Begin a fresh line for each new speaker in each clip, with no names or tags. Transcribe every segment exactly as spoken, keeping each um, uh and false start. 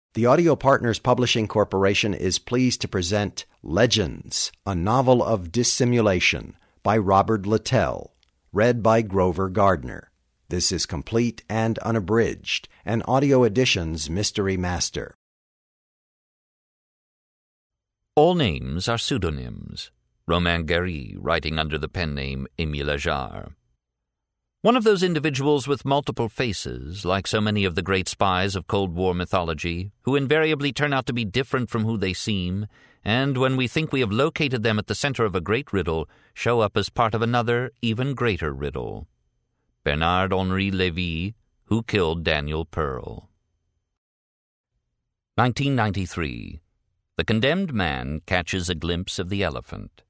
The Audio Partners Publishing Corporation is pleased to present Legends, a novel of dissimulation by Robert Littell, read by Grover Gardner. This is complete and unabridged, an Audio Edition's Mystery Master.
All names are pseudonyms. Romain Gary, writing under the pen name Émile Ajar. One of those individuals with multiple faces, like so many of the great spies of Cold War mythology, who invariably turn out to be different from who they seem, and when we think we have located them at the center of a great riddle, show up as part of another, even greater riddle. Bernard-Henri Lévy, Who Killed Daniel Pearl? nineteen ninety-three. The condemned man catches a glimpse of the elephant.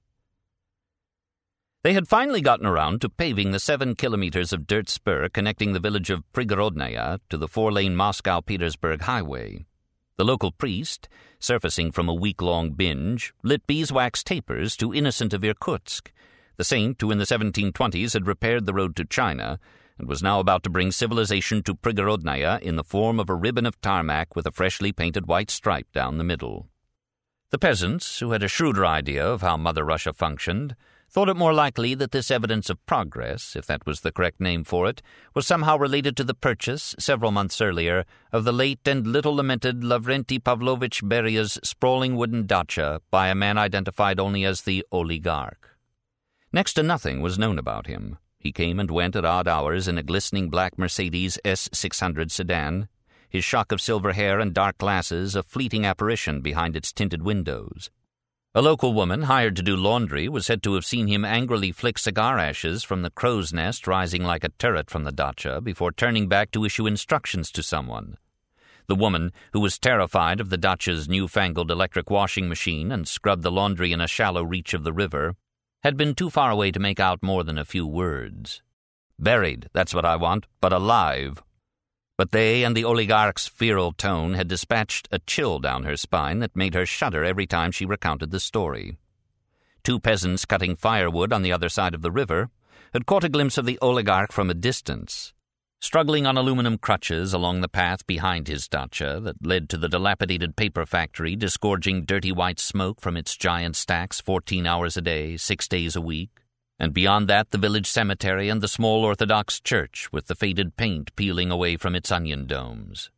They had finally gotten around to paving the seven kilometers of dirt spur connecting the village of Prigorodnaya to the four-lane Moscow-Petersburg highway. The local priest, surfacing from a week-long binge, lit beeswax tapers to Innocent of Irkutsk, the saint who in the seventeen twenties had repaired the road to China and was now about to bring civilization to Prigorodnaya in the form of a ribbon of tarmac with a freshly painted white stripe down the middle. The peasants, who had a shrewder idea of how Mother Russia functioned, thought it more likely that this evidence of progress, if that was the correct name for it, was somehow related to the purchase, several months earlier, of the late and little-lamented Lavrenti Pavlovich Beria's sprawling wooden dacha by a man identified only as the oligarch. Next to nothing was known about him. He came and went at odd hours in a glistening black Mercedes S six hundred sedan, his shock of silver hair and dark glasses a fleeting apparition behind its tinted windows. A local woman hired to do laundry was said to have seen him angrily flick cigar ashes from the crow's nest rising like a turret from the dacha before turning back to issue instructions to someone. The woman, who was terrified of the dacha's newfangled electric washing machine and scrubbed the laundry in a shallow reach of the river, had been too far away to make out more than a few words. "Buried, that's what I want, but alive." But they and the oligarch's feral tone had dispatched a chill down her spine that made her shudder every time she recounted the story. Two peasants cutting firewood on the other side of the river had caught a glimpse of the oligarch from a distance, struggling on aluminum crutches along the path behind his dacha that led to the dilapidated paper factory disgorging dirty white smoke from its giant stacks fourteen hours a day, six days a week. And beyond that the village cemetery and the small Orthodox church with the faded paint peeling away from its onion domes.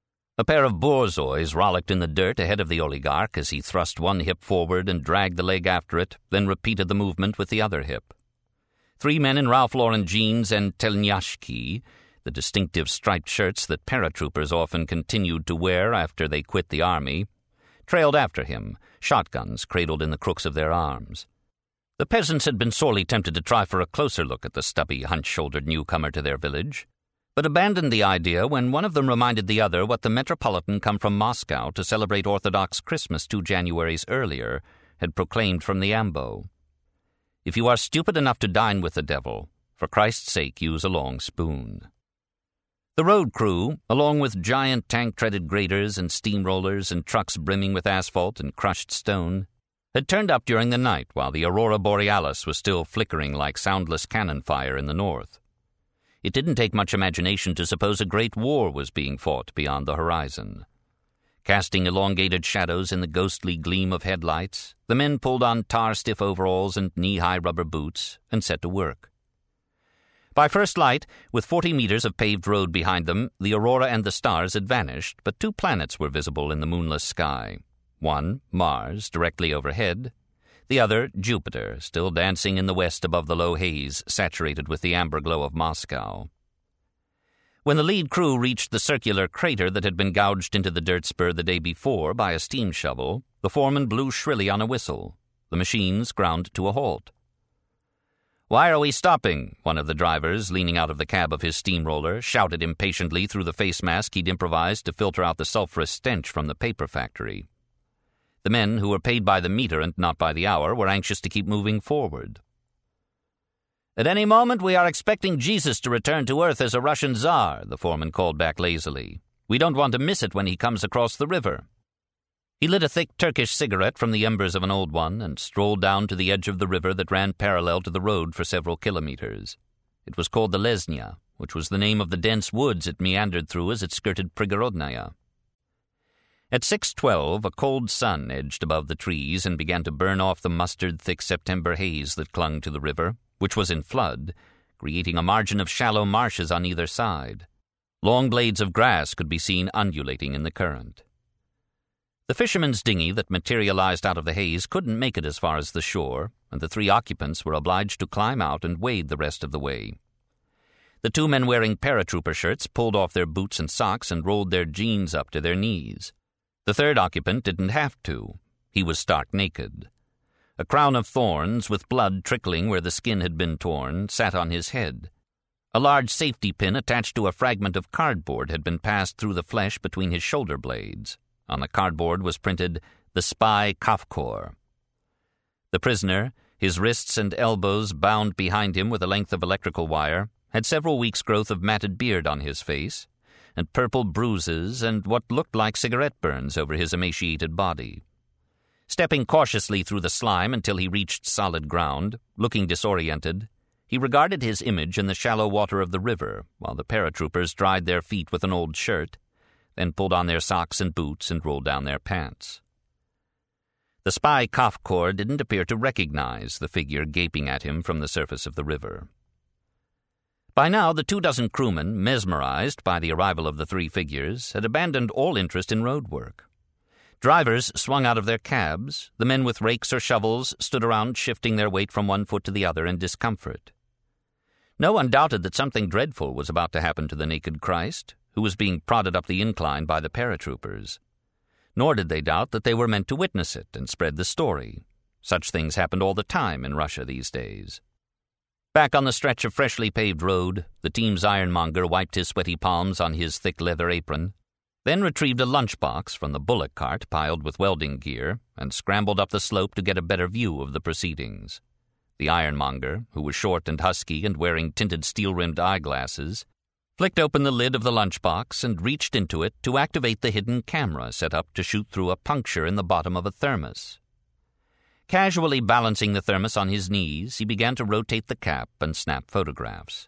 A pair of borzois rollicked in the dirt ahead of the oligarch as he thrust one hip forward and dragged the leg after it, then repeated the movement with the other hip. Three men in Ralph Lauren jeans and telnyashki, the distinctive striped shirts that paratroopers often continued to wear after they quit the army, trailed after him, shotguns cradled in the crooks of their arms. The peasants had been sorely tempted to try for a closer look at the stubby, hunch-shouldered newcomer to their village, but abandoned the idea when one of them reminded the other what the Metropolitan come from Moscow to celebrate Orthodox Christmas two Januaries earlier had proclaimed from the ambo. "If you are stupid enough to dine with the devil, for Christ's sake use a long spoon." The road crew, along with giant tank-treaded graders and steamrollers and trucks brimming with asphalt and crushed stone, had turned up during the night while the aurora borealis was still flickering like soundless cannon fire in the north. It didn't take much imagination to suppose a great war was being fought beyond the horizon. Casting elongated shadows in the ghostly gleam of headlights, the men pulled on tar-stiff overalls and knee-high rubber boots and set to work. By first light, with forty meters of paved road behind them, the aurora and the stars had vanished, but two planets were visible in the moonless sky. One, Mars, directly overhead. The other, Jupiter, still dancing in the west above the low haze, saturated with the amber glow of Moscow. When the lead crew reached the circular crater that had been gouged into the dirt spur the day before by a steam shovel, the foreman blew shrilly on a whistle. The machines ground to a halt. "Why are we stopping?" one of the drivers, leaning out of the cab of his steamroller, shouted impatiently through the face mask he'd improvised to filter out the sulphurous stench from the paper factory. The men, who were paid by the meter and not by the hour, were anxious to keep moving forward. "At any moment we are expecting Jesus to return to Earth as a Russian Tsar," the foreman called back lazily. "We don't want to miss it when he comes across the river." He lit a thick Turkish cigarette from the embers of an old one and strolled down to the edge of the river that ran parallel to the road for several kilometers. It was called the Lesnya, which was the name of the dense woods it meandered through as it skirted Prigorodnaya. At six twelve, a cold sun edged above the trees and began to burn off the mustard-thick September haze that clung to the river, which was in flood, creating a margin of shallow marshes on either side. Long blades of grass could be seen undulating in the current. The fisherman's dinghy that materialized out of the haze couldn't make it as far as the shore, and the three occupants were obliged to climb out and wade the rest of the way. The two men wearing paratrooper shirts pulled off their boots and socks and rolled their jeans up to their knees. The third occupant didn't have to. He was stark naked. A crown of thorns, with blood trickling where the skin had been torn, sat on his head. A large safety pin attached to a fragment of cardboard had been passed through the flesh between his shoulder blades. On the cardboard was printed, "The Spy Kafkor." The prisoner, his wrists and elbows bound behind him with a length of electrical wire, had several weeks' growth of matted beard on his face, and purple bruises and what looked like cigarette burns over his emaciated body. Stepping cautiously through the slime until he reached solid ground, looking disoriented, he regarded his image in the shallow water of the river while the paratroopers dried their feet with an old shirt, then pulled on their socks and boots and rolled down their pants. The spy Kafkor didn't appear to recognize the figure gaping at him from the surface of the river. By now, the two dozen crewmen, mesmerized by the arrival of the three figures, had abandoned all interest in road work. Drivers swung out of their cabs. The men with rakes or shovels stood around shifting their weight from one foot to the other in discomfort. No one doubted that something dreadful was about to happen to the naked Christ, who was being prodded up the incline by the paratroopers. Nor did they doubt that they were meant to witness it and spread the story. Such things happened all the time in Russia these days. Back on the stretch of freshly paved road, the team's ironmonger wiped his sweaty palms on his thick leather apron, then retrieved a lunchbox from the bullock cart piled with welding gear and scrambled up the slope to get a better view of the proceedings. The ironmonger, who was short and husky and wearing tinted steel-rimmed eyeglasses, flicked open the lid of the lunchbox and reached into it to activate the hidden camera set up to shoot through a puncture in the bottom of a thermos. Casually balancing the thermos on his knees, he began to rotate the cap and snap photographs.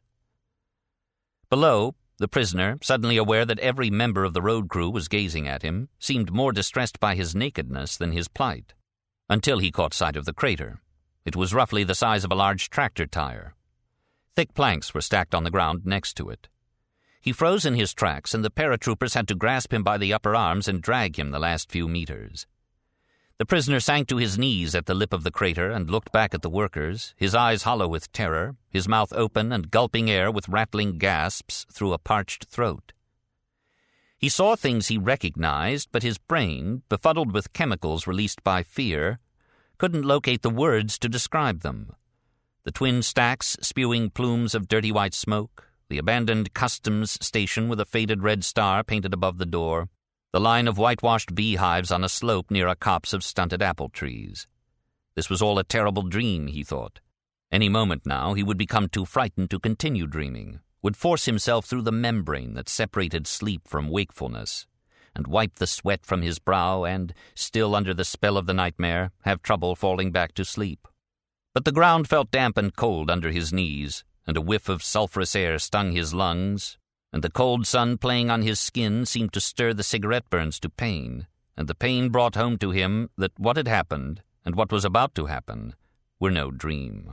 Below, the prisoner, suddenly aware that every member of the road crew was gazing at him, seemed more distressed by his nakedness than his plight, until he caught sight of the crater. It was roughly the size of a large tractor tire. Thick planks were stacked on the ground next to it. He froze in his tracks, and the paratroopers had to grasp him by the upper arms and drag him the last few meters. The prisoner sank to his knees at the lip of the crater and looked back at the workers, his eyes hollow with terror, his mouth open and gulping air with rattling gasps through a parched throat. He saw things he recognized, but his brain, befuddled with chemicals released by fear, couldn't locate the words to describe them. The twin stacks spewing plumes of dirty white smoke, the abandoned customs station with a faded red star painted above the door, the line of whitewashed beehives on a slope near a copse of stunted apple trees. This was all a terrible dream, he thought. Any moment now he would become too frightened to continue dreaming, would force himself through the membrane that separated sleep from wakefulness, and wipe the sweat from his brow and, still under the spell of the nightmare, have trouble falling back to sleep. But the ground felt damp and cold under his knees, and a whiff of sulphurous air stung his lungs, and the cold sun playing on his skin seemed to stir the cigarette burns to pain, and the pain brought home to him that what had happened, and what was about to happen, were no dream.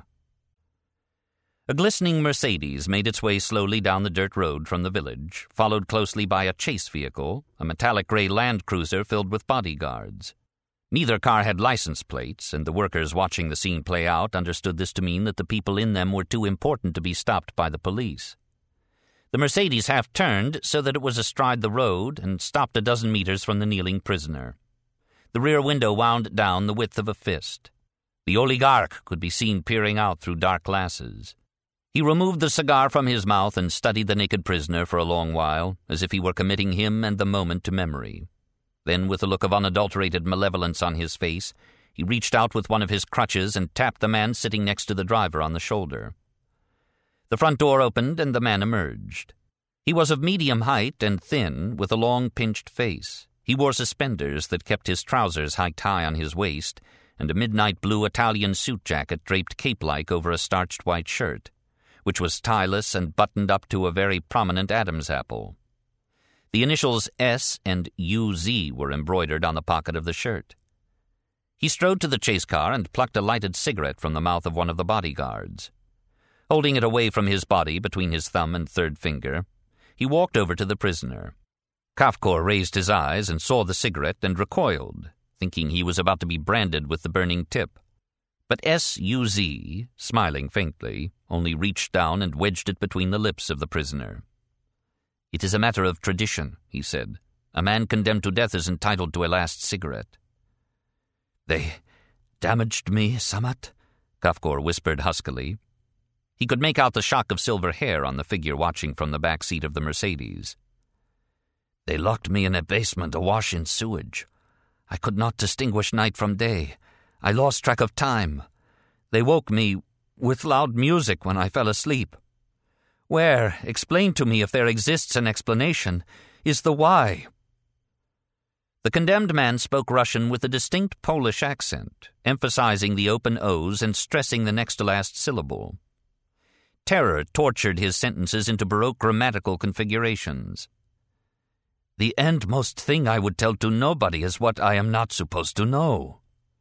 A glistening Mercedes made its way slowly down the dirt road from the village, followed closely by a chase vehicle, a metallic gray Land Cruiser filled with bodyguards. Neither car had license plates, and the workers watching the scene play out understood this to mean that the people in them were too important to be stopped by the police. The Mercedes half-turned so that it was astride the road and stopped a dozen meters from the kneeling prisoner. The rear window wound down the width of a fist. The oligarch could be seen peering out through dark glasses. He removed the cigar from his mouth and studied the naked prisoner for a long while, as if he were committing him and the moment to memory. Then, with a look of unadulterated malevolence on his face, he reached out with one of his crutches and tapped the man sitting next to the driver on the shoulder. The front door opened and the man emerged. He was of medium height and thin, with a long, pinched face. He wore suspenders that kept his trousers hiked high on his waist, and a midnight blue Italian suit jacket draped cape-like over a starched white shirt, which was tieless and buttoned up to a very prominent Adam's apple. The initials S and U Z were embroidered on the pocket of the shirt. He strode to the chase car and plucked a lighted cigarette from the mouth of one of the bodyguards. Holding it away from his body between his thumb and third finger, he walked over to the prisoner. Kafkor raised his eyes and saw the cigarette and recoiled, thinking he was about to be branded with the burning tip. But S U Z, smiling faintly, only reached down and wedged it between the lips of the prisoner. "It is a matter of tradition," he said. "A man condemned to death is entitled to a last cigarette." "They damaged me, Sammat?" Kafkor whispered huskily. He could make out the shock of silver hair on the figure watching from the back seat of the Mercedes. "They locked me in a basement awash in sewage. I could not distinguish night from day. I lost track of time. They woke me with loud music when I fell asleep. Where, explain to me if there exists an explanation, is the why?" The condemned man spoke Russian with a distinct Polish accent, emphasizing the open O's and stressing the next-to-last syllable. Terror tortured his sentences into Baroque grammatical configurations. "The endmost thing I would tell to nobody is what I am not supposed to know."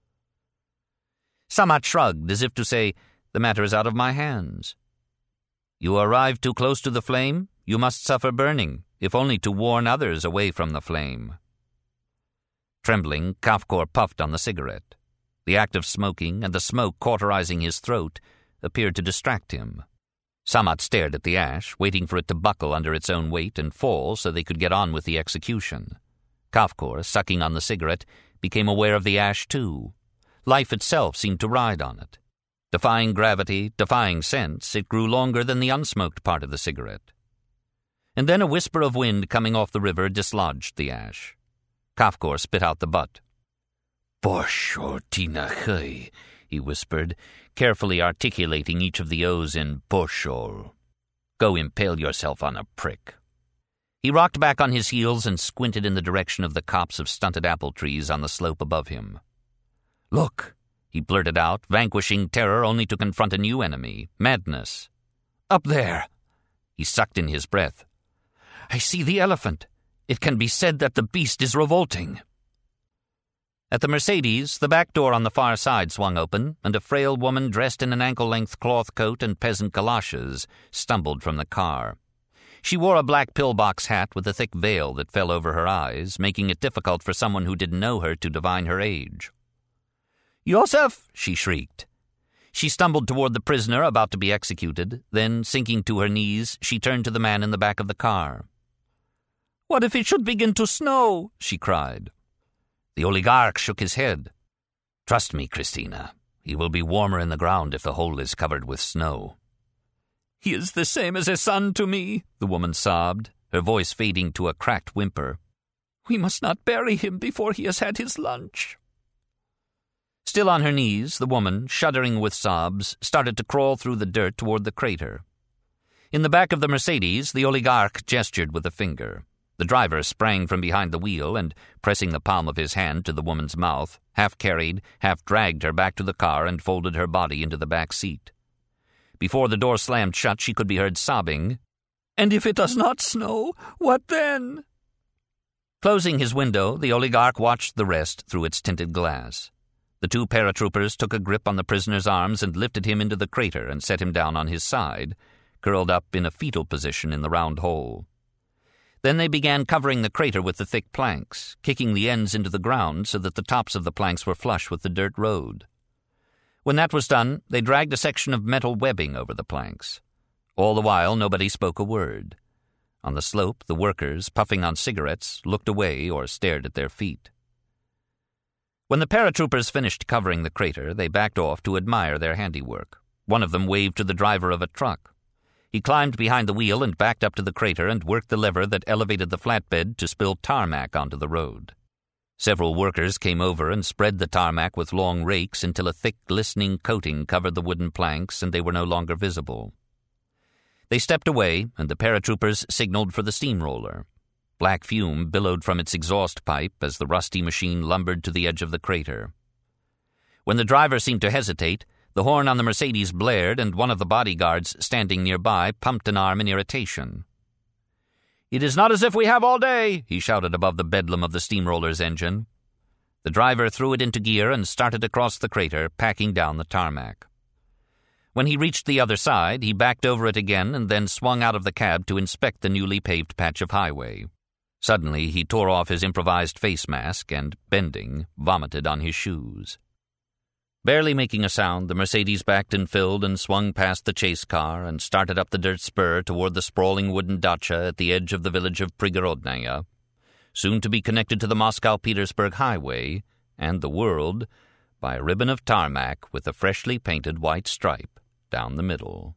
Sammat shrugged, as if to say, "The matter is out of my hands." "You arrive too close to the flame, you must suffer burning, if only to warn others away from the flame." Trembling, Kafkor puffed on the cigarette. The act of smoking and the smoke cauterizing his throat appeared to distract him. Sammat stared at the ash, waiting for it to buckle under its own weight and fall so they could get on with the execution. Kafkor, sucking on the cigarette, became aware of the ash too. Life itself seemed to ride on it. Defying gravity, defying sense, it grew longer than the unsmoked part of the cigarette. And then a whisper of wind coming off the river dislodged the ash. Kafkor spit out the butt. "Boshortinachei," he whispered, carefully articulating each of the O's in Boshol. "Go impale yourself on a prick." He rocked back on his heels and squinted in the direction of the copse of stunted apple trees on the slope above him. "Look," he blurted out, vanquishing terror only to confront a new enemy, madness. "Up there." He sucked in his breath. "I see the elephant. It can be said that the beast is revolting." At the Mercedes, the back door on the far side swung open, and a frail woman dressed in an ankle-length cloth coat and peasant galoshes stumbled from the car. She wore a black pillbox hat with a thick veil that fell over her eyes, making it difficult for someone who didn't know her to divine her age. "Yosef!" she shrieked. She stumbled toward the prisoner about to be executed, then, sinking to her knees, she turned to the man in the back of the car. "What if it should begin to snow?" she cried. The oligarch shook his head. "Trust me, Christina. He will be warmer in the ground if the hole is covered with snow." "He is the same as a son to me," the woman sobbed, her voice fading to a cracked whimper. "We must not bury him before he has had his lunch." Still on her knees, the woman, shuddering with sobs, started to crawl through the dirt toward the crater. In the back of the Mercedes, the oligarch gestured with a finger. The driver sprang from behind the wheel and, pressing the palm of his hand to the woman's mouth, half carried, half dragged her back to the car and folded her body into the back seat. Before the door slammed shut, she could be heard sobbing, "And if it does not snow, what then?" Closing his window, the oligarch watched the rest through its tinted glass. The two paratroopers took a grip on the prisoner's arms and lifted him into the crater and set him down on his side, curled up in a fetal position in the round hole. Then they began covering the crater with the thick planks, kicking the ends into the ground so that the tops of the planks were flush with the dirt road. When that was done, they dragged a section of metal webbing over the planks. All the while, nobody spoke a word. On the slope, the workers, puffing on cigarettes, looked away or stared at their feet. When the paratroopers finished covering the crater, they backed off to admire their handiwork. One of them waved to the driver of a truck. He climbed behind the wheel and backed up to the crater and worked the lever that elevated the flatbed to spill tarmac onto the road. Several workers came over and spread the tarmac with long rakes until a thick, glistening coating covered the wooden planks and they were no longer visible. They stepped away, and the paratroopers signaled for the steamroller. Black fume billowed from its exhaust pipe as the rusty machine lumbered to the edge of the crater. When the driver seemed to hesitate, the horn on the Mercedes blared, and one of the bodyguards standing nearby pumped an arm in irritation. "It is not as if we have all day," he shouted above the bedlam of the steamroller's engine. The driver threw it into gear and started across the crater, packing down the tarmac. When he reached the other side, he backed over it again and then swung out of the cab to inspect the newly paved patch of highway. Suddenly, he tore off his improvised face mask and, bending, vomited on his shoes. Barely making a sound, the Mercedes backed and filled and swung past the chase car and started up the dirt spur toward the sprawling wooden dacha at the edge of the village of Prigorodnaya, soon to be connected to the Moscow-Petersburg highway and the world by a ribbon of tarmac with a freshly painted white stripe down the middle.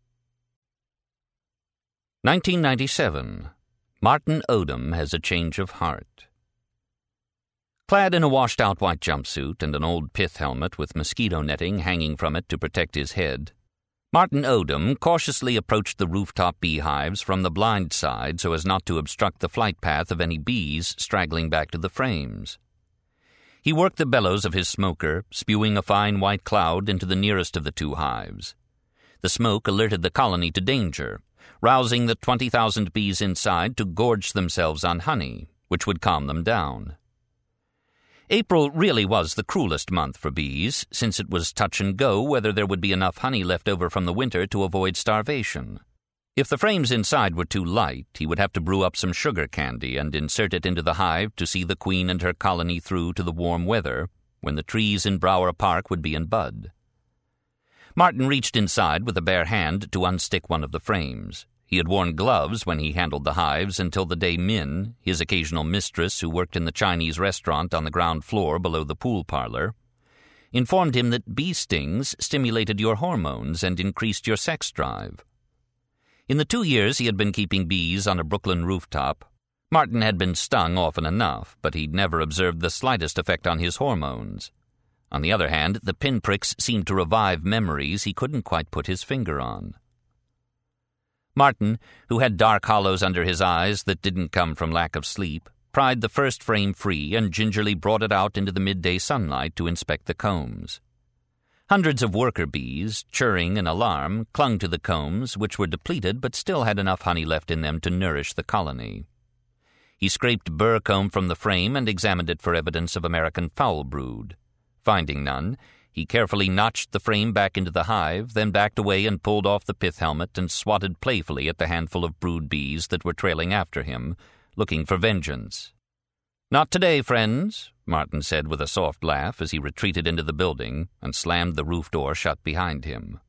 nineteen ninety-seven. Martin Odum has a change of heart. Clad in a washed-out white jumpsuit and an old pith helmet with mosquito netting hanging from it to protect his head, Martin Odum cautiously approached the rooftop beehives from the blind side so as not to obstruct the flight path of any bees straggling back to the frames. He worked the bellows of his smoker, spewing a fine white cloud into the nearest of the two hives. The smoke alerted the colony to danger, rousing the twenty thousand bees inside to gorge themselves on honey, which would calm them down. April really was the cruelest month for bees, since it was touch and go whether there would be enough honey left over from the winter to avoid starvation. If the frames inside were too light, he would have to brew up some sugar candy and insert it into the hive to see the queen and her colony through to the warm weather, when the trees in Brower Park would be in bud. Martin reached inside with a bare hand to unstick one of the frames. He had worn gloves when he handled the hives until the day Min, his occasional mistress who worked in the Chinese restaurant on the ground floor below the pool parlor, informed him that bee stings stimulated your hormones and increased your sex drive. In the two years he had been keeping bees on a Brooklyn rooftop, Martin had been stung often enough, but he'd never observed the slightest effect on his hormones. On the other hand, the pinpricks seemed to revive memories he couldn't quite put his finger on. Martin, who had dark hollows under his eyes that didn't come from lack of sleep, pried the first frame free and gingerly brought it out into the midday sunlight to inspect the combs. Hundreds of worker bees, churring in alarm, clung to the combs, which were depleted but still had enough honey left in them to nourish the colony. He scraped burr comb from the frame and examined it for evidence of American foul brood. Finding none, he carefully notched the frame back into the hive, then backed away and pulled off the pith helmet and swatted playfully at the handful of brood bees that were trailing after him, looking for vengeance. "Not today, friends," Martin said with a soft laugh as he retreated into the building and slammed the roof door shut behind him.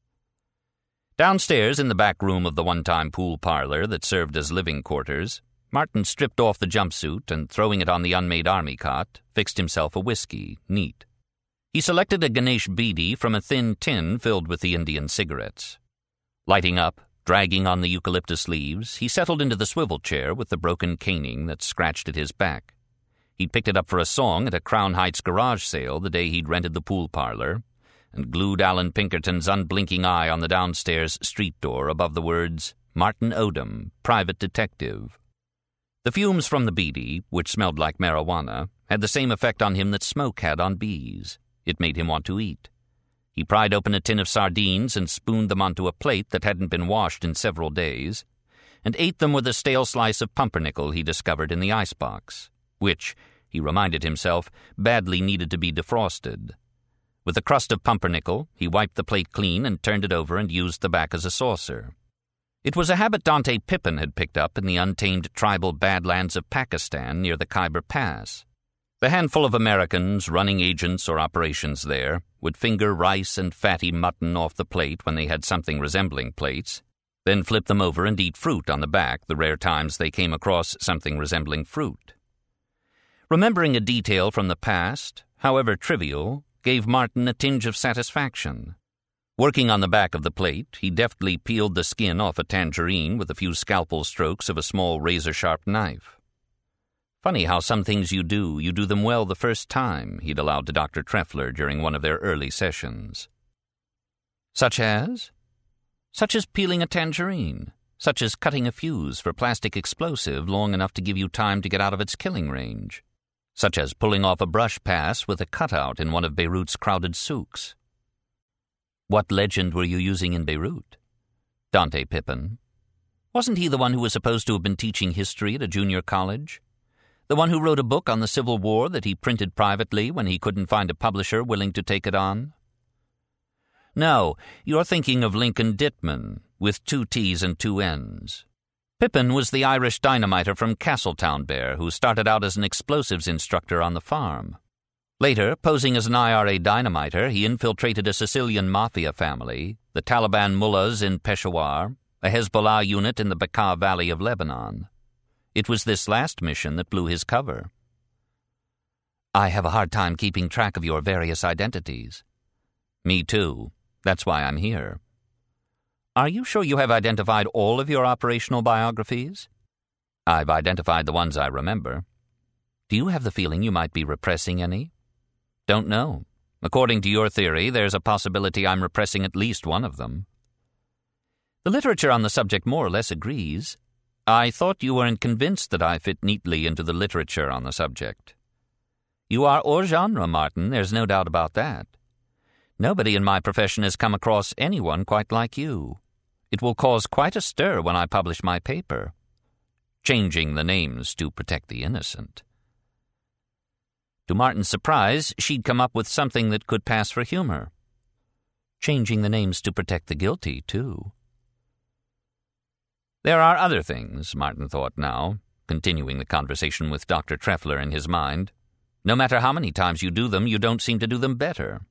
Downstairs in the back room of the one-time pool parlor that served as living quarters, Martin stripped off the jumpsuit and, throwing it on the unmade army cot, fixed himself a whiskey, neat. He selected a Ganesh beedi from a thin tin filled with the Indian cigarettes. Lighting up, dragging on the eucalyptus leaves, he settled into the swivel chair with the broken caning that scratched at his back. He'd picked it up for a song at a Crown Heights garage sale the day he'd rented the pool parlor, and glued Alan Pinkerton's unblinking eye on the downstairs street door above the words, "Martin Odum, Private Detective." The fumes from the beedi, which smelled like marijuana, had the same effect on him that smoke had on bees. It made him want to eat. He pried open a tin of sardines and spooned them onto a plate that hadn't been washed in several days, and ate them with a stale slice of pumpernickel he discovered in the icebox, which, he reminded himself, badly needed to be defrosted. With a crust of pumpernickel, he wiped the plate clean and turned it over and used the back as a saucer. It was a habit Dante Pippin had picked up in the untamed tribal badlands of Pakistan near the Khyber Pass. The handful of Americans, running agents or operations there, would finger rice and fatty mutton off the plate when they had something resembling plates, then flip them over and eat fruit on the back the rare times they came across something resembling fruit. Remembering a detail from the past, however trivial, gave Martin a tinge of satisfaction. Working on the back of the plate, he deftly peeled the skin off a tangerine with a few scalpel strokes of a small razor-sharp knife. Funny how some things you do, you do them well the first time, he'd allowed to Doctor Treffler during one of their early sessions. Such as? Such as peeling a tangerine. Such as cutting a fuse for plastic explosive long enough to give you time to get out of its killing range. Such as pulling off a brush pass with a cutout in one of Beirut's crowded souks. What legend were you using in Beirut? Dante Pippin. Wasn't he the one who was supposed to have been teaching history at a junior college? The one who wrote a book on the Civil War that he printed privately when he couldn't find a publisher willing to take it on? No, you're thinking of Lincoln Dittman, with two T's and two N's. Pippin was the Irish dynamiter from Castletown Bear who started out as an explosives instructor on the farm. Later, posing as an I R A dynamiter, he infiltrated a Sicilian mafia family, the Taliban mullahs in Peshawar, a Hezbollah unit in the Bekaa Valley of Lebanon. It was this last mission that blew his cover. I have a hard time keeping track of your various identities. Me too. That's why I'm here. Are you sure you have identified all of your operational biographies? I've identified the ones I remember. Do you have the feeling you might be repressing any? Don't know. According to your theory, there's a possibility I'm repressing at least one of them. The literature on the subject more or less agrees. I thought you weren't convinced that I fit neatly into the literature on the subject. You are hors genre, Martin, there's no doubt about that. Nobody in my profession has come across anyone quite like you. It will cause quite a stir when I publish my paper. Changing the names to protect the innocent. To Martin's surprise, she'd come up with something that could pass for humor. Changing the names to protect the guilty, too. There are other things, Martin thought now, continuing the conversation with Doctor Treffler in his mind. No matter how many times you do them, you don't seem to do them better.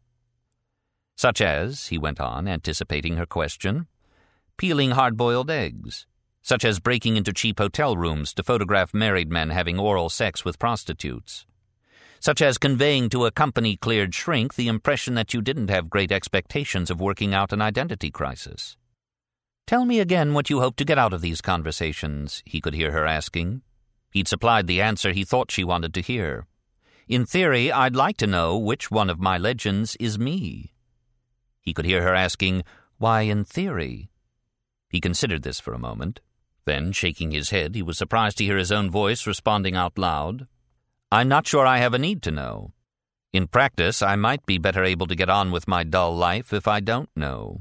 Such as, he went on, anticipating her question, peeling hard-boiled eggs. Such as breaking into cheap hotel rooms to photograph married men having oral sex with prostitutes. Such as conveying to a company-cleared shrink the impression that you didn't have great expectations of working out an identity crisis. Tell me again what you hope to get out of these conversations, he could hear her asking. He'd supplied the answer he thought she wanted to hear. In theory, I'd like to know which one of my legends is me. He could hear her asking, why in theory? He considered this for a moment. Then, shaking his head, he was surprised to hear his own voice responding out loud. I'm not sure I have a need to know. In practice, I might be better able to get on with my dull life if I don't know.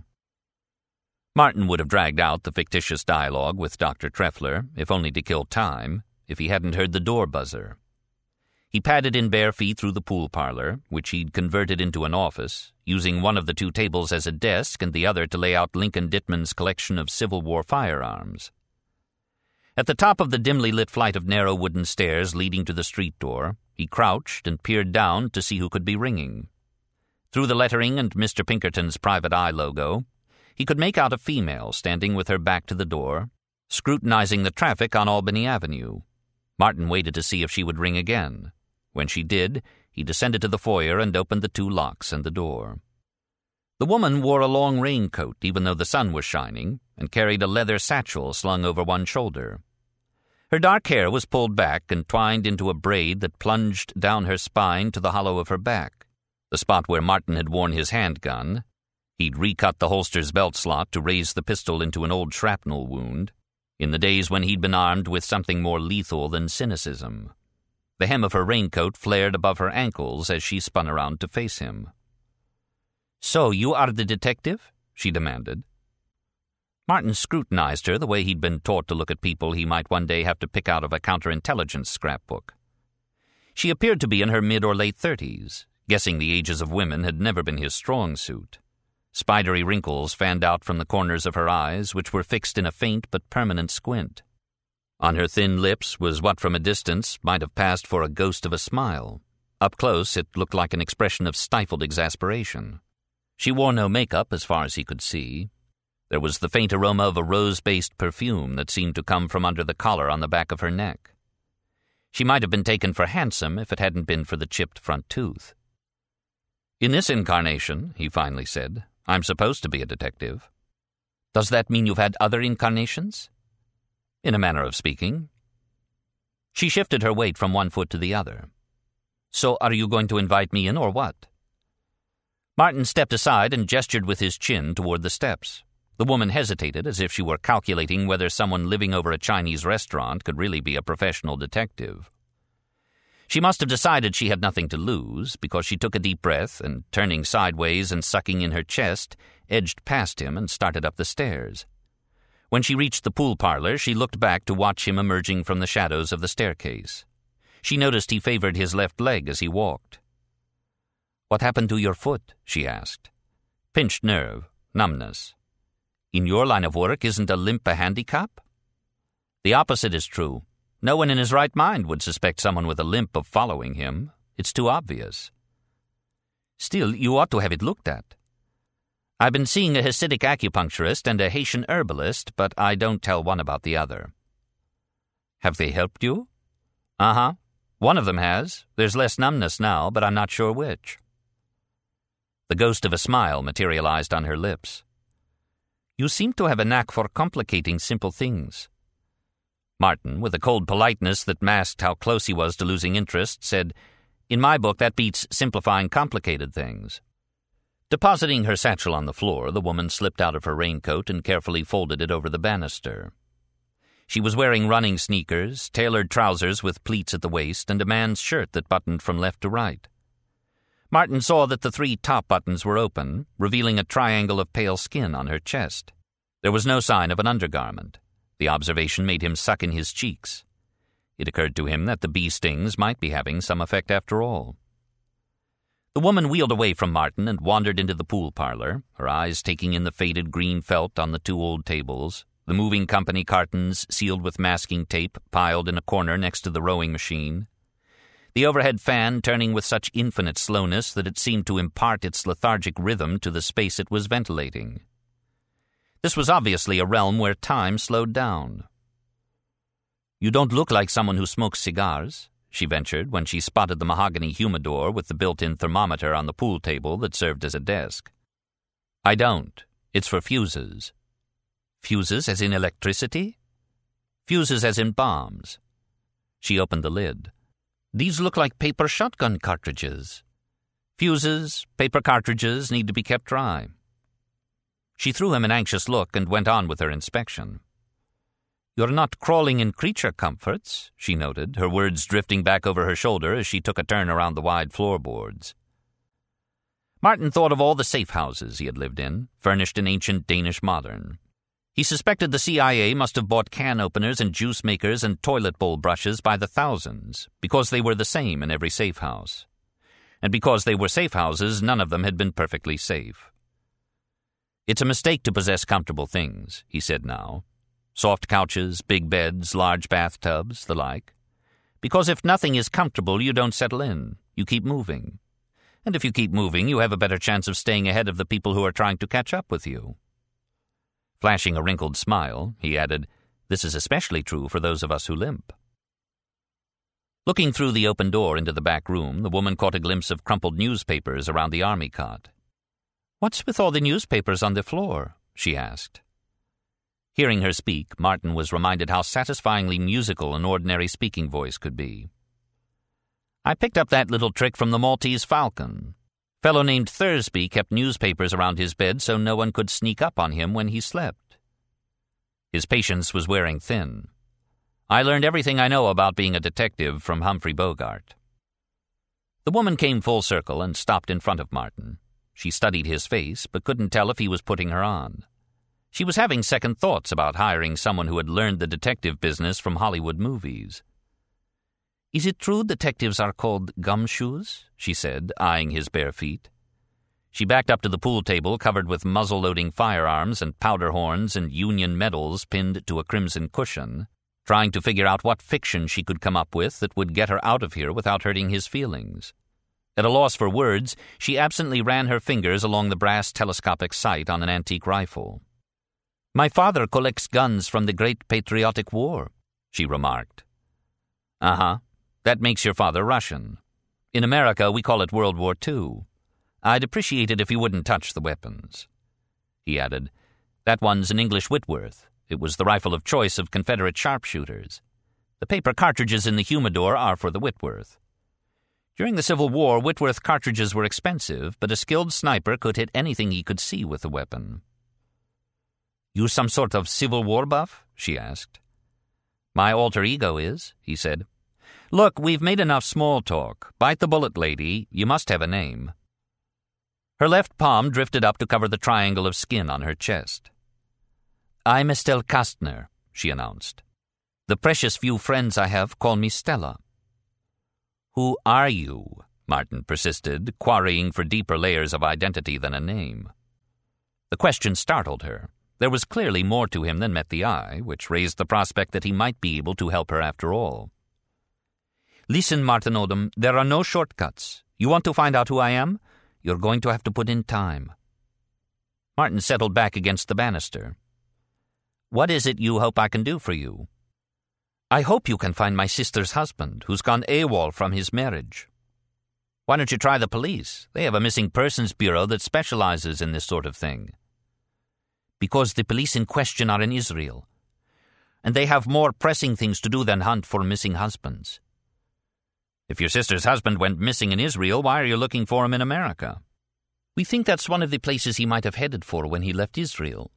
Martin would have dragged out the fictitious dialogue with Doctor Treffler, if only to kill time, if he hadn't heard the door buzzer. He padded in bare feet through the pool parlor, which he'd converted into an office, using one of the two tables as a desk and the other to lay out Lincoln Dittman's collection of Civil War firearms. At the top of the dimly lit flight of narrow wooden stairs leading to the street door, he crouched and peered down to see who could be ringing. Through the lettering and Mister Pinkerton's private eye logo, he could make out a female standing with her back to the door, scrutinizing the traffic on Albany Avenue. Martin waited to see if she would ring again. When she did, he descended to the foyer and opened the two locks and the door. The woman wore a long raincoat, even though the sun was shining, and carried a leather satchel slung over one shoulder. Her dark hair was pulled back and twined into a braid that plunged down her spine to the hollow of her back, the spot where Martin had worn his handgun. He'd recut the holster's belt slot to raise the pistol into an old shrapnel wound, in the days when he'd been armed with something more lethal than cynicism. The hem of her raincoat flared above her ankles as she spun around to face him. "So you are the detective?" she demanded. Martin scrutinized her the way he'd been taught to look at people he might one day have to pick out of a counterintelligence scrapbook. She appeared to be in her mid or late thirties. Guessing the ages of women had never been his strong suit. Spidery wrinkles fanned out from the corners of her eyes, which were fixed in a faint but permanent squint. On her thin lips was what from a distance might have passed for a ghost of a smile. Up close it looked like an expression of stifled exasperation. She wore no makeup as far as he could see. There was the faint aroma of a rose-based perfume that seemed to come from under the collar on the back of her neck. She might have been taken for handsome if it hadn't been for the chipped front tooth. "In this incarnation," he finally said, "I'm supposed to be a detective." "Does that mean you've had other incarnations?" "In a manner of speaking." She shifted her weight from one foot to the other. "So are you going to invite me in or what?" Martin stepped aside and gestured with his chin toward the steps. The woman hesitated as if she were calculating whether someone living over a Chinese restaurant could really be a professional detective. She must have decided she had nothing to lose, because she took a deep breath and, turning sideways and sucking in her chest, edged past him and started up the stairs. When she reached the pool parlor, she looked back to watch him emerging from the shadows of the staircase. She noticed he favored his left leg as he walked. "What happened to your foot?" she asked. "Pinched nerve, numbness. In your line of work, isn't a limp a handicap?" "The opposite is true. No one in his right mind would suspect someone with a limp of following him. It's too obvious." "Still, you ought to have it looked at." "I've been seeing a Hasidic acupuncturist and a Haitian herbalist, but I don't tell one about the other." "Have they helped you?" "Uh-huh. One of them has. There's less numbness now, but I'm not sure which." The ghost of a smile materialized on her lips. "You seem to have a knack for complicating simple things." Martin, with a cold politeness that masked how close he was to losing interest, said, "In my book, that beats simplifying complicated things." Depositing her satchel on the floor, the woman slipped out of her raincoat and carefully folded it over the banister. She was wearing running sneakers, tailored trousers with pleats at the waist, and a man's shirt that buttoned from left to right. Martin saw that the three top buttons were open, revealing a triangle of pale skin on her chest. There was no sign of an undergarment. The observation made him suck in his cheeks. It occurred to him that the bee stings might be having some effect after all. The woman wheeled away from Martin and wandered into the pool parlor, her eyes taking in the faded green felt on the two old tables, the moving company cartons sealed with masking tape piled in a corner next to the rowing machine, the overhead fan turning with such infinite slowness that it seemed to impart its lethargic rhythm to the space it was ventilating. This was obviously a realm where time slowed down. "You don't look like someone who smokes cigars," she ventured when she spotted the mahogany humidor with the built-in thermometer on the pool table that served as a desk. "I don't. It's for fuses." "Fuses as in electricity?" "Fuses as in bombs." She opened the lid. "These look like paper shotgun cartridges." "Fuses, paper cartridges need to be kept dry." She threw him an anxious look and went on with her inspection. "You're not crawling in creature comforts," she noted, her words drifting back over her shoulder as she took a turn around the wide floorboards. Martin thought of all the safe houses he had lived in, furnished in ancient Danish modern. He suspected the C I A must have bought can openers and juice makers and toilet bowl brushes by the thousands, because they were the same in every safe house. And because they were safe houses, none of them had been perfectly safe. "It's a mistake to possess comfortable things," he said now. "Soft couches, big beds, large bathtubs, the like. Because if nothing is comfortable, you don't settle in. You keep moving. And if you keep moving, you have a better chance of staying ahead of the people who are trying to catch up with you." Flashing a wrinkled smile, he added, "This is especially true for those of us who limp." Looking through the open door into the back room, the woman caught a glimpse of crumpled newspapers around the army cot. "What's with all the newspapers on the floor?" she asked. Hearing her speak, Martin was reminded how satisfyingly musical an ordinary speaking voice could be. "I picked up that little trick from the Maltese Falcon. Fellow named Thursby kept newspapers around his bed so no one could sneak up on him when he slept." His patience was wearing thin. "I learned everything I know about being a detective from Humphrey Bogart." The woman came full circle and stopped in front of Martin. She studied his face, but couldn't tell if he was putting her on. She was having second thoughts about hiring someone who had learned the detective business from Hollywood movies. "Is it true detectives are called gumshoes?" she said, eyeing his bare feet. She backed up to the pool table covered with muzzle-loading firearms and powder horns and Union medals pinned to a crimson cushion, trying to figure out what fiction she could come up with that would get her out of here without hurting his feelings. At a loss for words, she absently ran her fingers along the brass telescopic sight on an antique rifle. "My father collects guns from the Great Patriotic War," she remarked. "Uh-huh. That makes your father Russian. In America, we call it World War Two. I'd appreciate it if you wouldn't touch the weapons." He added, "That one's an English Whitworth. It was the rifle of choice of Confederate sharpshooters. The paper cartridges in the humidor are for the Whitworth. During the Civil War, Whitworth cartridges were expensive, but a skilled sniper could hit anything he could see with the weapon." "You some sort of Civil War buff?" she asked. "My alter ego is," he said. "Look, we've made enough small talk. Bite the bullet, lady. You must have a name." Her left palm drifted up to cover the triangle of skin on her chest. "I'm Estelle Kastner," she announced. "The precious few friends I have call me Stella." "Who are you?" Martin persisted, quarrying for deeper layers of identity than a name. The question startled her. There was clearly more to him than met the eye, which raised the prospect that he might be able to help her after all. "Listen, Martin Odom, there are no shortcuts. You want to find out who I am? You're going to have to put in time." Martin settled back against the banister. "What is it you hope I can do for you?" "I hope you can find my sister's husband, who's gone AWOL from his marriage." "Why don't you try the police? They have a missing persons bureau that specializes in this sort of thing." "Because the police in question are in Israel, and they have more pressing things to do than hunt for missing husbands." "If your sister's husband went missing in Israel, why are you looking for him in America?" "We think that's one of the places he might have headed for when he left Israel."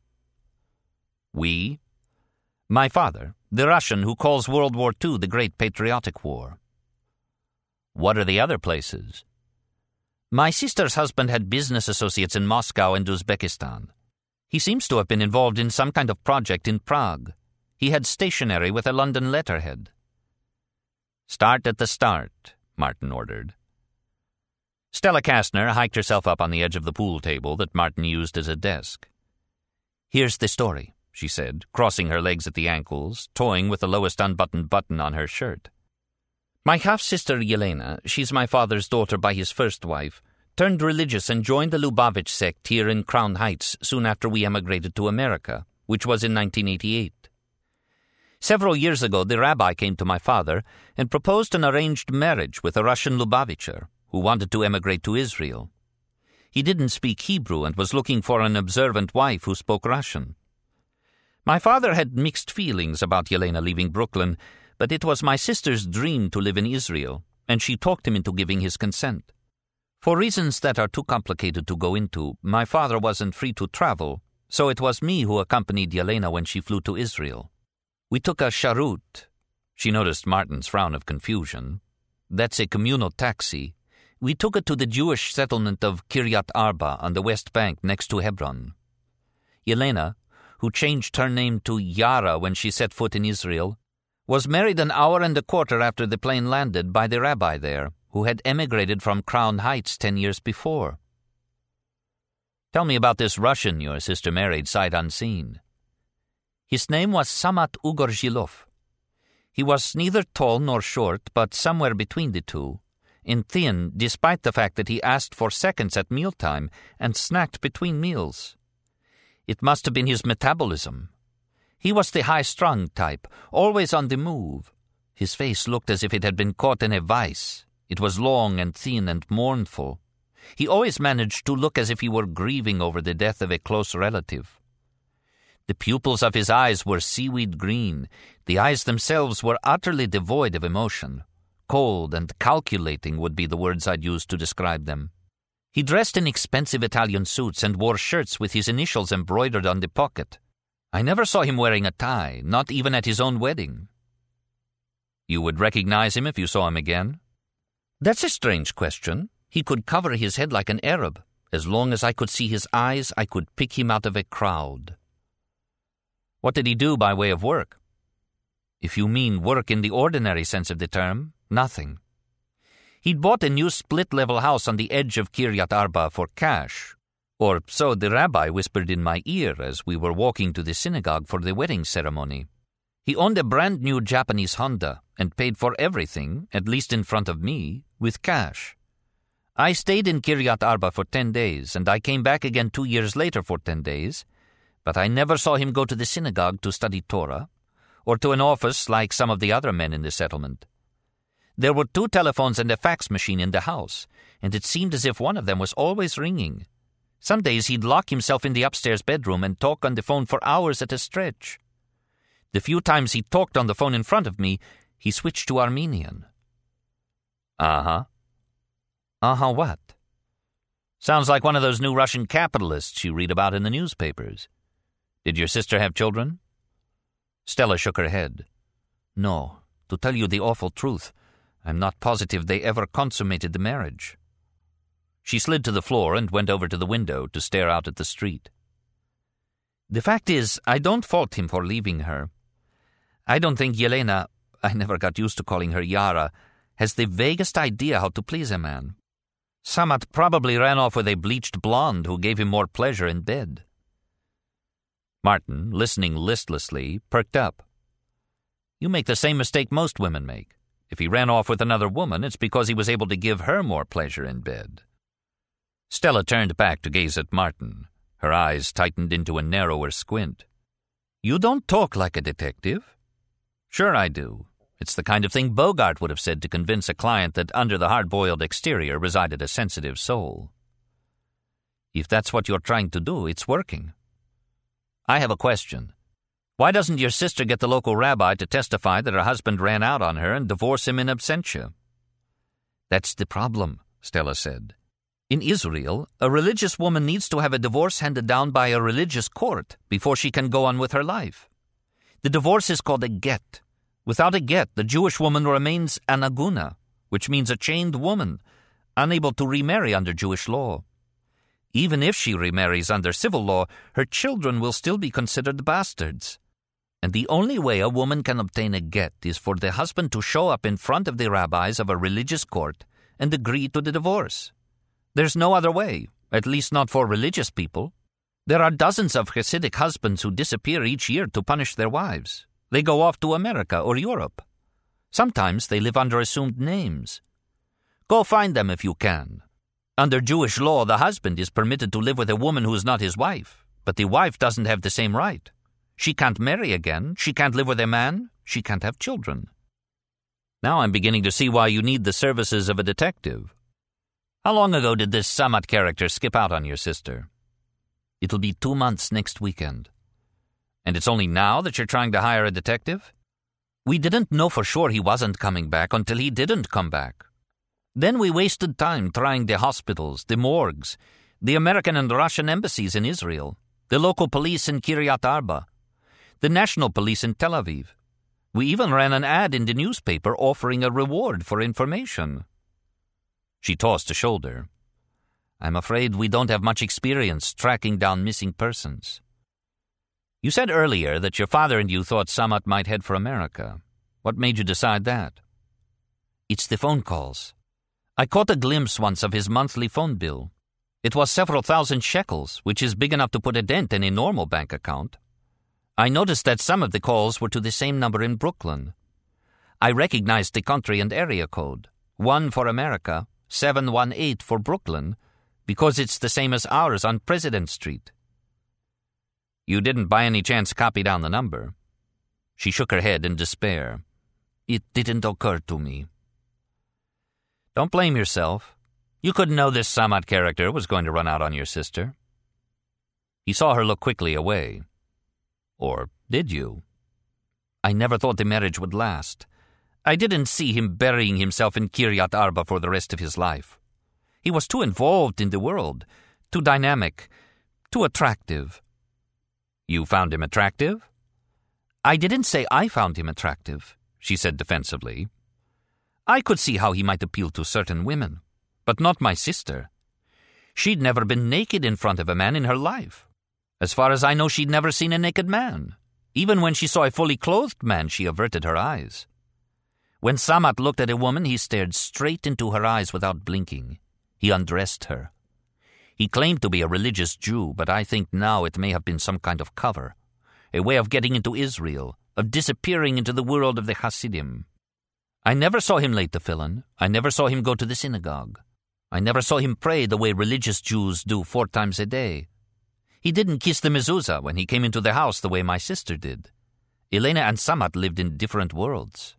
"We?" "My father, the Russian who calls World War Two the Great Patriotic War." "What are the other places?" "My sister's husband had business associates in Moscow and Uzbekistan. He seems to have been involved in some kind of project in Prague. He had stationery with a London letterhead." "Start at the start," Martin ordered. Stella Kastner hiked herself up on the edge of the pool table that Martin used as a desk. "Here's the story," she said, crossing her legs at the ankles, toying with the lowest unbuttoned button on her shirt. "My half-sister Yelena, she's my father's daughter by his first wife, turned religious and joined the Lubavitch sect here in Crown Heights soon after we emigrated to America, which was in nineteen eighty-eight. Several years ago, the rabbi came to my father and proposed an arranged marriage with a Russian Lubavitcher who wanted to emigrate to Israel. He didn't speak Hebrew and was looking for an observant wife who spoke Russian. My father had mixed feelings about Yelena leaving Brooklyn, but it was my sister's dream to live in Israel, and she talked him into giving his consent. For reasons that are too complicated to go into, my father wasn't free to travel, so it was me who accompanied Yelena when she flew to Israel. We took a sharut." She noticed Martin's frown of confusion. "That's a communal taxi. We took it to the Jewish settlement of Kiryat Arba on the West Bank next to Hebron. Yelena, who changed her name to Yara when she set foot in Israel, was married an hour and a quarter after the plane landed by the rabbi there, who had emigrated from Crown Heights ten years before." "Tell me about this Russian your sister married sight unseen." "His name was Samat Ugorjilov. He was neither tall nor short, but somewhere between the two, and thin despite the fact that he asked for seconds at mealtime and snacked between meals. It must have been his metabolism. He was the high-strung type, always on the move. His face looked as if it had been caught in a vice. It was long and thin and mournful. He always managed to look as if he were grieving over the death of a close relative. The pupils of his eyes were seaweed green. The eyes themselves were utterly devoid of emotion. Cold and calculating would be the words I'd use to describe them. He dressed in expensive Italian suits and wore shirts with his initials embroidered on the pocket. I never saw him wearing a tie, not even at his own wedding." "You would recognize him if you saw him again?" "That's a strange question. He could cover his head like an Arab. As long as I could see his eyes, I could pick him out of a crowd." "What did he do by way of work?" "If you mean work in the ordinary sense of the term, nothing. He'd bought a new split-level house on the edge of Kiryat Arba for cash, or so the rabbi whispered in my ear as we were walking to the synagogue for the wedding ceremony. He owned a brand-new Japanese Honda and paid for everything, at least in front of me, with cash. I stayed in Kiryat Arba for ten days, and I came back again two years later for ten days, but I never saw him go to the synagogue to study Torah, or to an office like some of the other men in the settlement. There were two telephones and a fax machine in the house, and it seemed as if one of them was always ringing. Some days he'd lock himself in the upstairs bedroom and talk on the phone for hours at a stretch. The few times he talked on the phone in front of me, he switched to Armenian." "Uh-huh. Uh-huh what?" "Sounds like one of those new Russian capitalists you read about in the newspapers. Did your sister have children?" Stella shook her head. "No. To tell you the awful truth, I'm not positive they ever consummated the marriage." She slid to the floor and went over to the window to stare out at the street. The fact is, I don't fault him for leaving her. I don't think Yelena, I never got used to calling her Yara, has the vaguest idea how to please a man. Samad probably ran off with a bleached blonde who gave him more pleasure in bed. Martin, listening listlessly, perked up. You make the same mistake most women make. If he ran off with another woman, it's because he was able to give her more pleasure in bed. Stella turned back to gaze at Martin. Her eyes tightened into a narrower squint. You don't talk like a detective. Sure I do. It's the kind of thing Bogart would have said to convince a client that under the hard-boiled exterior resided a sensitive soul. If that's what you're trying to do, it's working. I have a question. Why doesn't your sister get the local rabbi to testify that her husband ran out on her and divorce him in absentia? That's the problem, Stella said. In Israel, a religious woman needs to have a divorce handed down by a religious court before she can go on with her life. The divorce is called a get. Without a get, the Jewish woman remains an aguna, which means a chained woman, unable to remarry under Jewish law. Even if she remarries under civil law, her children will still be considered bastards. And the only way a woman can obtain a get is for the husband to show up in front of the rabbis of a religious court and agree to the divorce. There's no other way, at least not for religious people. There are dozens of Hasidic husbands who disappear each year to punish their wives. They go off to America or Europe. Sometimes they live under assumed names. Go find them if you can. Under Jewish law, the husband is permitted to live with a woman who is not his wife, but the wife doesn't have the same right. She can't marry again, she can't live with a man, she can't have children. Now I'm beginning to see why you need the services of a detective. How long ago did this Samad character skip out on your sister? It'll be two months next weekend. And it's only now that you're trying to hire a detective? We didn't know for sure he wasn't coming back until he didn't come back. Then we wasted time trying the hospitals, the morgues, the American and Russian embassies in Israel, the local police in Kiryat Arba, the national police in Tel Aviv. We even ran an ad in the newspaper offering a reward for information. She tossed a shoulder. I'm afraid we don't have much experience tracking down missing persons. You said earlier that your father and you thought Samad might head for America. What made you decide that? It's the phone calls. I caught a glimpse once of his monthly phone bill. It was several thousand shekels, which is big enough to put a dent in a normal bank account. I noticed that some of the calls were to the same number in Brooklyn. I recognized the country and area code, one for America, seven one eight for Brooklyn, because it's the same as ours on President Street. You didn't by any chance copy down the number? She shook her head in despair. It didn't occur to me. Don't blame yourself. You couldn't know this Samad character was going to run out on your sister. He saw her look quickly away. Or did you? I never thought the marriage would last. I didn't see him burying himself in Kiryat Arba for the rest of his life. He was too involved in the world, too dynamic, too attractive. You found him attractive? I didn't say I found him attractive, she said defensively. I could see how he might appeal to certain women, but not my sister. She'd never been naked in front of a man in her life. As far as I know, she'd never seen a naked man. Even when she saw a fully clothed man, she averted her eyes. When Samad looked at a woman, he stared straight into her eyes without blinking. He undressed her. He claimed to be a religious Jew, but I think now it may have been some kind of cover, a way of getting into Israel, of disappearing into the world of the Hasidim. I never saw him lay tefillin. I never saw him go to the synagogue. I never saw him pray the way religious Jews do four times a day. He didn't kiss the mezuzah when he came into the house the way my sister did. Elena and Samad lived in different worlds.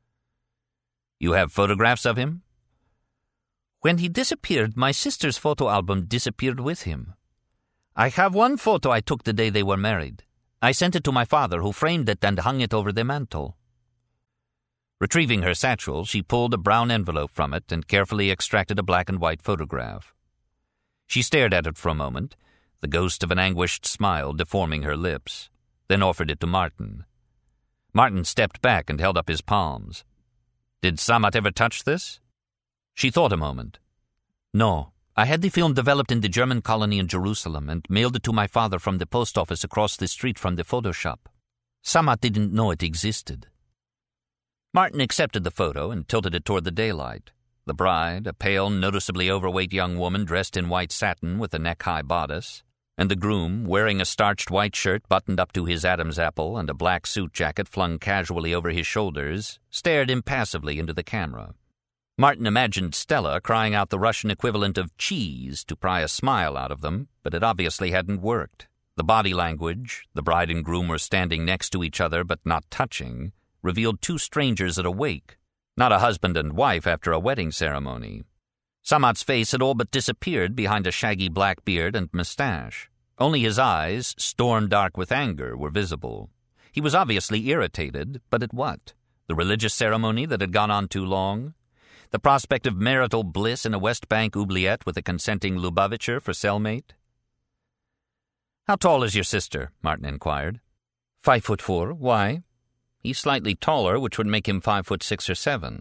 You have photographs of him? When he disappeared, my sister's photo album disappeared with him. I have one photo I took the day they were married. I sent it to my father, who framed it and hung it over the mantel. Retrieving her satchel, she pulled a brown envelope from it and carefully extracted a black and white photograph. She stared at it for a moment, the ghost of an anguished smile deforming her lips, then offered it to Martin. Martin stepped back and held up his palms. Did Samad ever touch this? She thought a moment. No, I had the film developed in the German colony in Jerusalem and mailed it to my father from the post office across the street from the photo shop. Samad didn't know it existed." Martin accepted the photo and tilted it toward the daylight. The bride, a pale, noticeably overweight young woman dressed in white satin with a neck-high bodice, and the groom, wearing a starched white shirt buttoned up to his Adam's apple and a black suit jacket flung casually over his shoulders, stared impassively into the camera. Martin imagined Stella crying out the Russian equivalent of cheese to pry a smile out of them, but it obviously hadn't worked. The body language, the bride and groom were standing next to each other but not touching, revealed two strangers at a wake, not a husband and wife after a wedding ceremony. Samad's face had all but disappeared behind a shaggy black beard and mustache. Only his eyes, storm-dark with anger, were visible. He was obviously irritated, but at what? The religious ceremony that had gone on too long? The prospect of marital bliss in a West Bank oubliette with a consenting Lubavitcher for cellmate? "How tall is your sister?" Martin inquired. Five foot four. Why?" "He's slightly taller, which would make him five foot six or seven."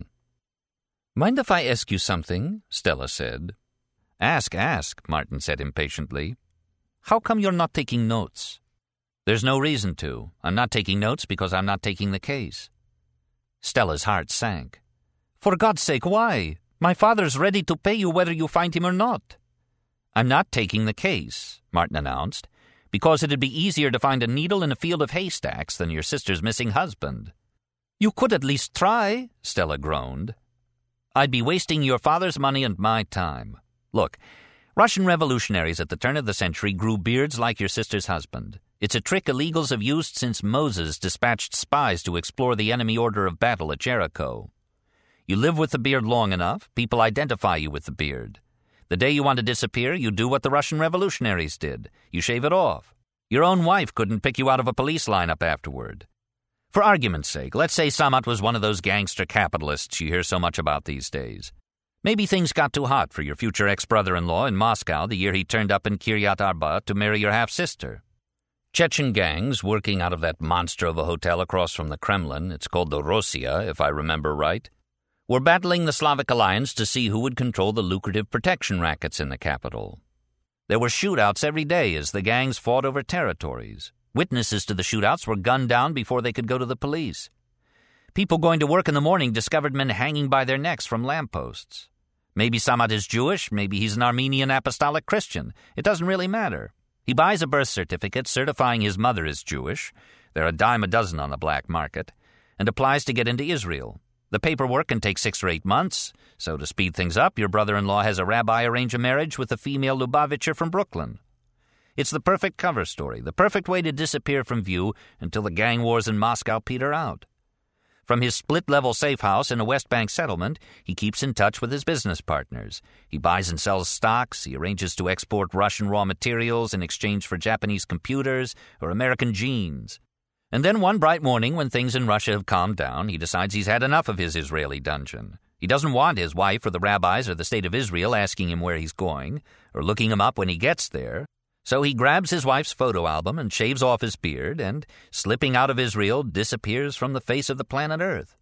"Mind if I ask you something?" Stella said. "Ask, ask," Martin said impatiently. "How come you're not taking notes?" "There's no reason to. I'm not taking notes because I'm not taking the case." Stella's heart sank. "For God's sake, why? My father's ready to pay you whether you find him or not." "I'm not taking the case," Martin announced, "because it'd be easier to find a needle in a field of haystacks than your sister's missing husband." "You could at least try," Stella groaned. "I'd be wasting your father's money and my time. Look, Russian revolutionaries at the turn of the century grew beards like your sister's husband. It's a trick illegals have used since Moses dispatched spies to explore the enemy order of battle at Jericho. You live with the beard long enough, people identify you with the beard. The day you want to disappear, you do what the Russian revolutionaries did. You shave it off. Your own wife couldn't pick you out of a police lineup afterward. For argument's sake, let's say Samad was one of those gangster capitalists you hear so much about these days. Maybe things got too hot for your future ex-brother-in-law in Moscow the year he turned up in Kiryat Arba to marry your half-sister. Chechen gangs working out of that monster of a hotel across from the Kremlin, it's called the Rossiya, if I remember right, were battling the Slavic alliance to see who would control the lucrative protection rackets in the capital. There were shootouts every day as the gangs fought over territories. Witnesses to the shootouts were gunned down before they could go to the police. People going to work in the morning discovered men hanging by their necks from lampposts. Maybe Samad is Jewish, maybe he's an Armenian apostolic Christian. It doesn't really matter. He buys a birth certificate certifying his mother is Jewish, they're a dime a dozen on the black market, and applies to get into Israel. The paperwork can take six or eight months, so to speed things up, your brother-in-law has a rabbi arrange a marriage with a female Lubavitcher from Brooklyn. It's the perfect cover story, the perfect way to disappear from view until the gang wars in Moscow peter out. From his split-level safe house in a West Bank settlement, he keeps in touch with his business partners. He buys and sells stocks, he arranges to export Russian raw materials in exchange for Japanese computers or American jeans. And then one bright morning, when things in Russia have calmed down, he decides he's had enough of his Israeli dungeon. He doesn't want his wife or the rabbis or the state of Israel asking him where he's going, or looking him up when he gets there. So he grabs his wife's photo album and shaves off his beard and, slipping out of Israel, disappears from the face of the planet Earth.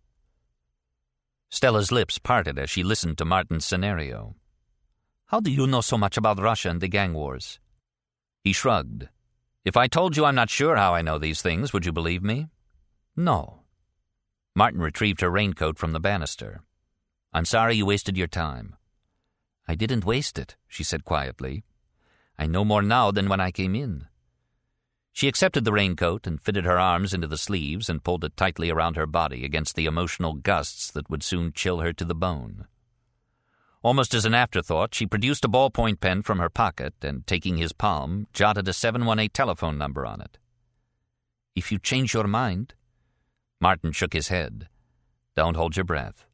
Stella's lips parted as she listened to Martin's scenario. "How do you know so much about Russia and the gang wars?" He shrugged. "If I told you I'm not sure how I know these things, would you believe me?" "No." Martin retrieved her raincoat from the banister. "I'm sorry you wasted your time." "I didn't waste it," she said quietly. "I know more now than when I came in." She accepted the raincoat and fitted her arms into the sleeves and pulled it tightly around her body against the emotional gusts that would soon chill her to the bone. Almost as an afterthought, she produced a ballpoint pen from her pocket and, taking his palm, jotted a seven one eight telephone number on it. "If you change your mind—" Martin shook his head. "Don't hold your breath."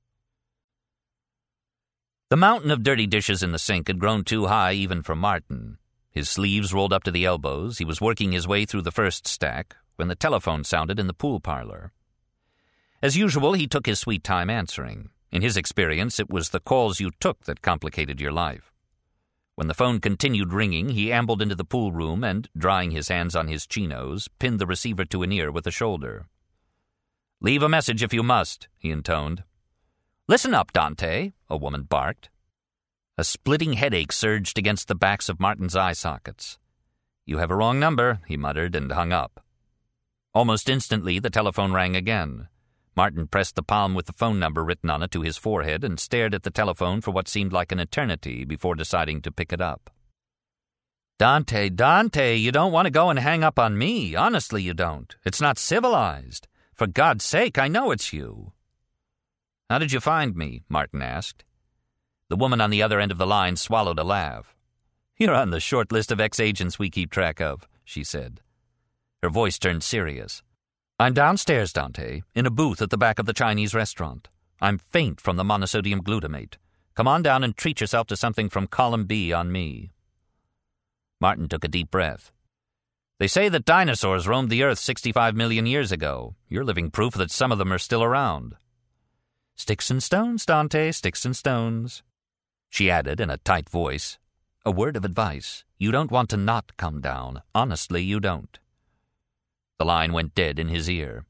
The mountain of dirty dishes in the sink had grown too high even for Martin. His sleeves rolled up to the elbows. He was working his way through the first stack when the telephone sounded in the pool parlor. As usual, he took his sweet time answering. In his experience, it was the calls you took that complicated your life. When the phone continued ringing, he ambled into the pool room and, drying his hands on his chinos, pinned the receiver to an ear with a shoulder. "Leave a message if you must," he intoned. "Listen up, Dante," a woman barked. A splitting headache surged against the backs of Martin's eye sockets. "You have a wrong number," he muttered, and hung up. Almost instantly, the telephone rang again. Martin pressed the palm with the phone number written on it to his forehead and stared at the telephone for what seemed like an eternity before deciding to pick it up. "Dante, Dante, you don't want to go and hang up on me. Honestly, you don't. It's not civilized. For God's sake, I know it's you." "How did you find me?" Martin asked. The woman on the other end of the line swallowed a laugh. "You're on the short list of ex-agents we keep track of," she said. Her voice turned serious. "I'm downstairs, Dante, in a booth at the back of the Chinese restaurant. I'm faint from the monosodium glutamate. Come on down and treat yourself to something from column B on me." Martin took a deep breath. "They say that dinosaurs roamed the earth sixty-five million years ago. You're living proof that some of them are still around." "Sticks and stones, Dante, sticks and stones." She added in a tight voice, "A word of advice. You don't want to not come down. Honestly, you don't." The line went dead in his ear.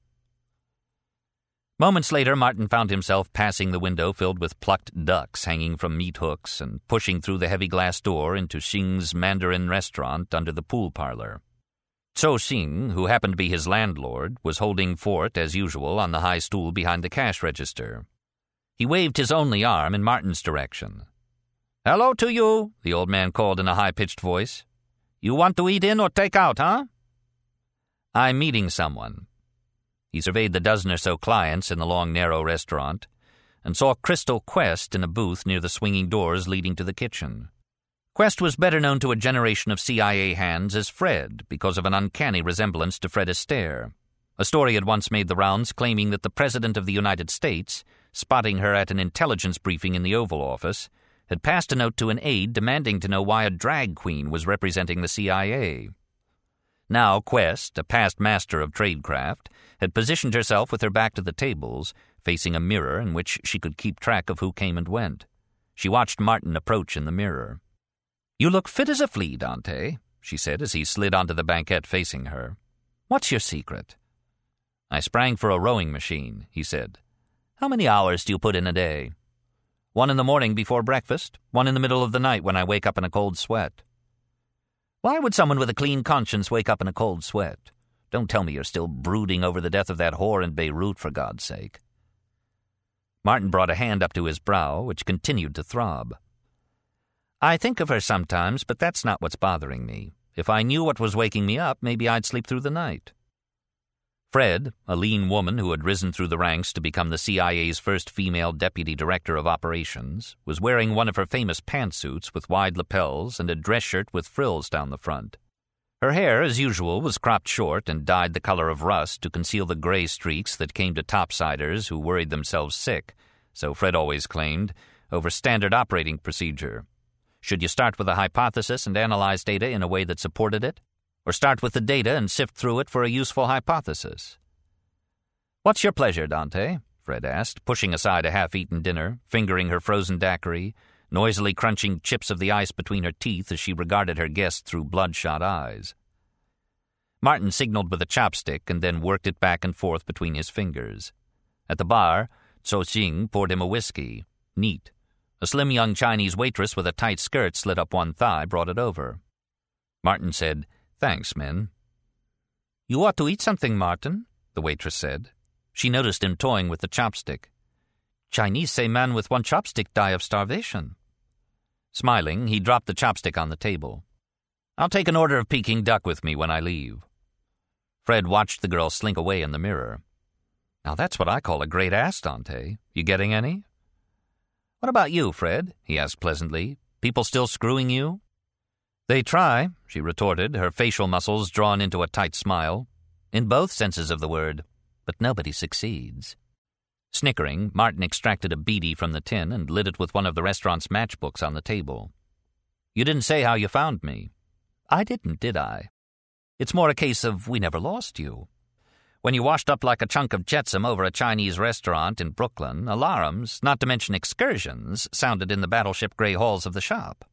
Moments later, Martin found himself passing the window filled with plucked ducks hanging from meat hooks and pushing through the heavy glass door into Xing's Mandarin restaurant under the pool parlor. Zhou Xing, who happened to be his landlord, was holding fort, as usual, on the high stool behind the cash register. He waved his only arm in Martin's direction. "Hello to you," the old man called in a high-pitched voice. "You want to eat in or take out, huh?" "I'm meeting someone." He surveyed the dozen or so clients in the long, narrow restaurant and saw Crystal Quest in a booth near the swinging doors leading to the kitchen. Quest was better known to a generation of C I A hands as Fred because of an uncanny resemblance to Fred Astaire. A story had once made the rounds claiming that the President of the United States, spotting her at an intelligence briefing in the Oval Office, had passed a note to an aide demanding to know why a drag queen was representing the C I A. Now Quest, a past master of tradecraft, had positioned herself with her back to the tables, facing a mirror in which she could keep track of who came and went. She watched Martin approach in the mirror. "You look fit as a flea, Dante," she said as he slid onto the banquette facing her. "What's your secret?" "I sprang for a rowing machine," he said. "How many hours do you put in a day?" "One in the morning before breakfast, one in the middle of the night when I wake up in a cold sweat." "Why would someone with a clean conscience wake up in a cold sweat? Don't tell me you're still brooding over the death of that whore in Beirut, for God's sake." Martin brought a hand up to his brow, which continued to throb. "I think of her sometimes, but that's not what's bothering me. If I knew what was waking me up, maybe I'd sleep through the night." Fred, a lean woman who had risen through the ranks to become the C I A's first female deputy director of operations, was wearing one of her famous pantsuits with wide lapels and a dress shirt with frills down the front. Her hair, as usual, was cropped short and dyed the color of rust to conceal the gray streaks that came to topsiders who worried themselves sick, so Fred always claimed, over standard operating procedure. Should you start with a hypothesis and analyze data in a way that supported it? Or start with the data and sift through it for a useful hypothesis? "What's your pleasure, Dante?" Fred asked, pushing aside a half-eaten dinner, fingering her frozen daiquiri, noisily crunching chips of the ice between her teeth as she regarded her guest through bloodshot eyes. Martin signaled with a chopstick and then worked it back and forth between his fingers. At the bar, Zhou Xing poured him a whiskey. Neat. A slim young Chinese waitress with a tight skirt slit up one thigh brought it over. Martin said, "Thanks, men." "You ought to eat something, Martin," the waitress said. She noticed him toying with the chopstick. "Chinese say man with one chopstick die of starvation." Smiling, he dropped the chopstick on the table. "I'll take an order of Peking duck with me when I leave." Fred watched the girl slink away in the mirror. "Now that's what I call a great ass, Dante. You getting any?" "What about you, Fred?" he asked pleasantly. "People still screwing you?" "They try," she retorted, her facial muscles drawn into a tight smile. "In both senses of the word. But nobody succeeds." Snickering, Martin extracted a beady from the tin and lit it with one of the restaurant's matchbooks on the table. "You didn't say how you found me." "I didn't, did I? It's more a case of we never lost you. When you washed up like a chunk of jetsam over a Chinese restaurant in Brooklyn, alarms, not to mention excursions, sounded in the battleship gray halls of the shop.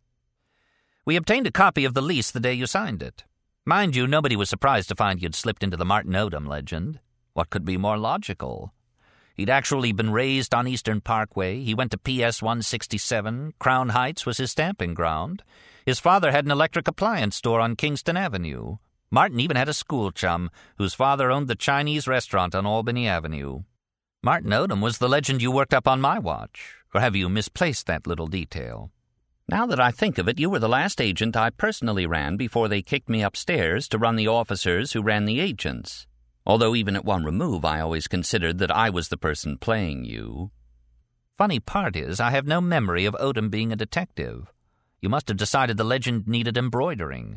We obtained a copy of the lease the day you signed it. Mind you, nobody was surprised to find you'd slipped into the Martin Odom legend. What could be more logical? He'd actually been raised on Eastern Parkway. He went to P S one sixty-seven. Crown Heights was his stamping ground. His father had an electric appliance store on Kingston Avenue. Martin even had a school chum whose father owned the Chinese restaurant on Albany Avenue. Martin Odom was the legend you worked up on my watch. Or have you misplaced that little detail? Now that I think of it, you were the last agent I personally ran before they kicked me upstairs to run the officers who ran the agents. Although even at one remove, I always considered that I was the person playing you. Funny part is, I have no memory of Odom being a detective. You must have decided the legend needed embroidering.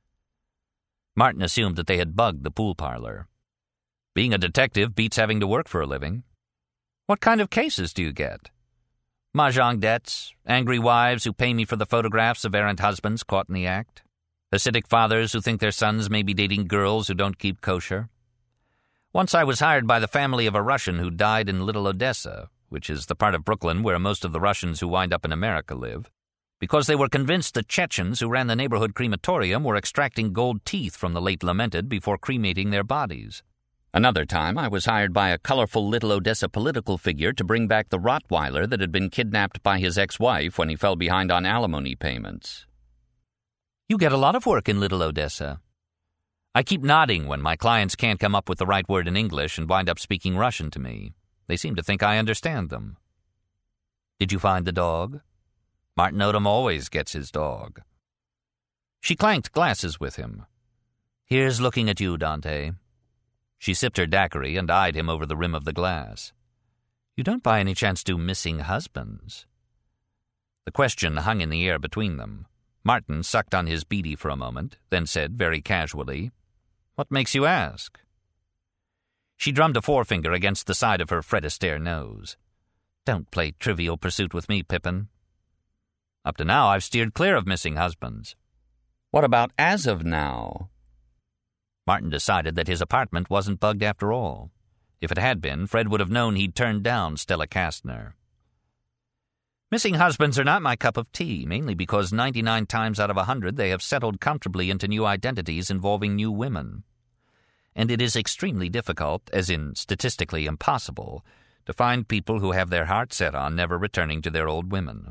Martin assumed that they had bugged the pool parlor. Being a detective beats having to work for a living. What kind of cases do you get? Mahjong debts, angry wives who pay me for the photographs of errant husbands caught in the act, Hasidic fathers who think their sons may be dating girls who don't keep kosher. Once I was hired by the family of a Russian who died in Little Odessa, which is the part of Brooklyn where most of the Russians who wind up in America live, because they were convinced the Chechens who ran the neighborhood crematorium were extracting gold teeth from the late lamented before cremating their bodies. Another time, I was hired by a colorful Little Odessa political figure to bring back the Rottweiler that had been kidnapped by his ex-wife when he fell behind on alimony payments. You get a lot of work in Little Odessa. I keep nodding when my clients can't come up with the right word in English and wind up speaking Russian to me. They seem to think I understand them. Did you find the dog? Martin Odom always gets his dog. She clanked glasses with him. Here's looking at you, Dante. She sipped her daiquiri and eyed him over the rim of the glass. You don't by any chance do missing husbands? The question hung in the air between them. Martin sucked on his beady for a moment, then said very casually, What makes you ask? She drummed a forefinger against the side of her Fred Astaire nose. Don't play Trivial Pursuit with me, Pippin. Up to now, I've steered clear of missing husbands. What about as of now? Martin decided that his apartment wasn't bugged after all. If it had been, Fred would have known he'd turned down Stella Kastner. Missing husbands are not my cup of tea, mainly because ninety-nine times out of a hundred they have settled comfortably into new identities involving new women. And it is extremely difficult, as in statistically impossible, to find people who have their heart set on never returning to their old women.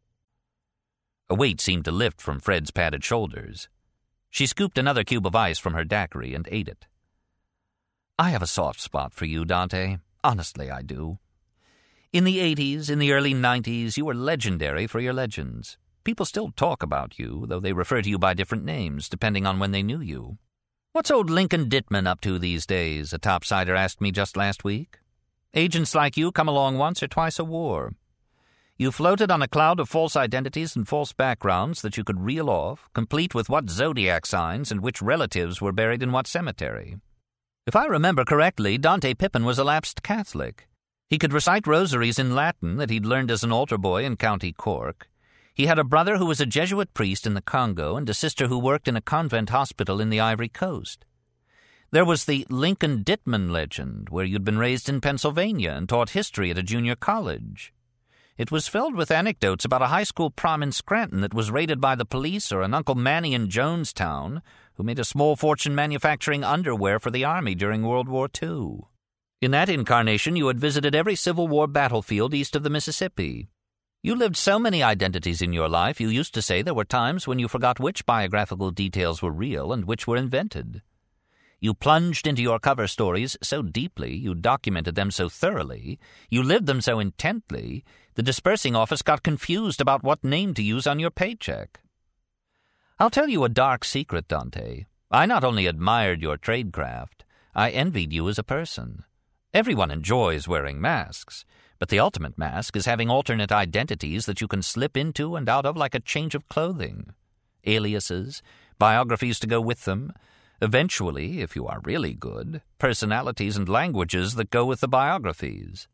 A weight seemed to lift from Fred's padded shoulders. She scooped another cube of ice from her daiquiri and ate it. I have a soft spot for you, Dante. Honestly, I do. In the eighties, in the early nineties, you were legendary for your legends. People still talk about you, though they refer to you by different names, depending on when they knew you. What's old Lincoln Dittman up to these days? A topsider asked me just last week. Agents like you come along once or twice a war. You floated on a cloud of false identities and false backgrounds that you could reel off, complete with what zodiac signs and which relatives were buried in what cemetery. If I remember correctly, Dante Pippin was a lapsed Catholic. He could recite rosaries in Latin that he'd learned as an altar boy in County Cork. He had a brother who was a Jesuit priest in the Congo and a sister who worked in a convent hospital in the Ivory Coast. There was the Lincoln Dittman legend, where you'd been raised in Pennsylvania and taught history at a junior college. It was filled with anecdotes about a high school prom in Scranton that was raided by the police, or an Uncle Manny in Jonestown, who made a small fortune manufacturing underwear for the Army during World War Two. In that incarnation, you had visited every Civil War battlefield east of the Mississippi. You lived so many identities in your life, you used to say there were times when you forgot which biographical details were real and which were invented. You plunged into your cover stories so deeply, you documented them so thoroughly, you lived them so intently, the dispersing office got confused about what name to use on your paycheck. I'll tell you a dark secret, Dante. I not only admired your tradecraft, I envied you as a person. Everyone enjoys wearing masks, but the ultimate mask is having alternate identities that you can slip into and out of like a change of clothing. Aliases, biographies to go with them, eventually, if you are really good, personalities and languages that go with the biographies.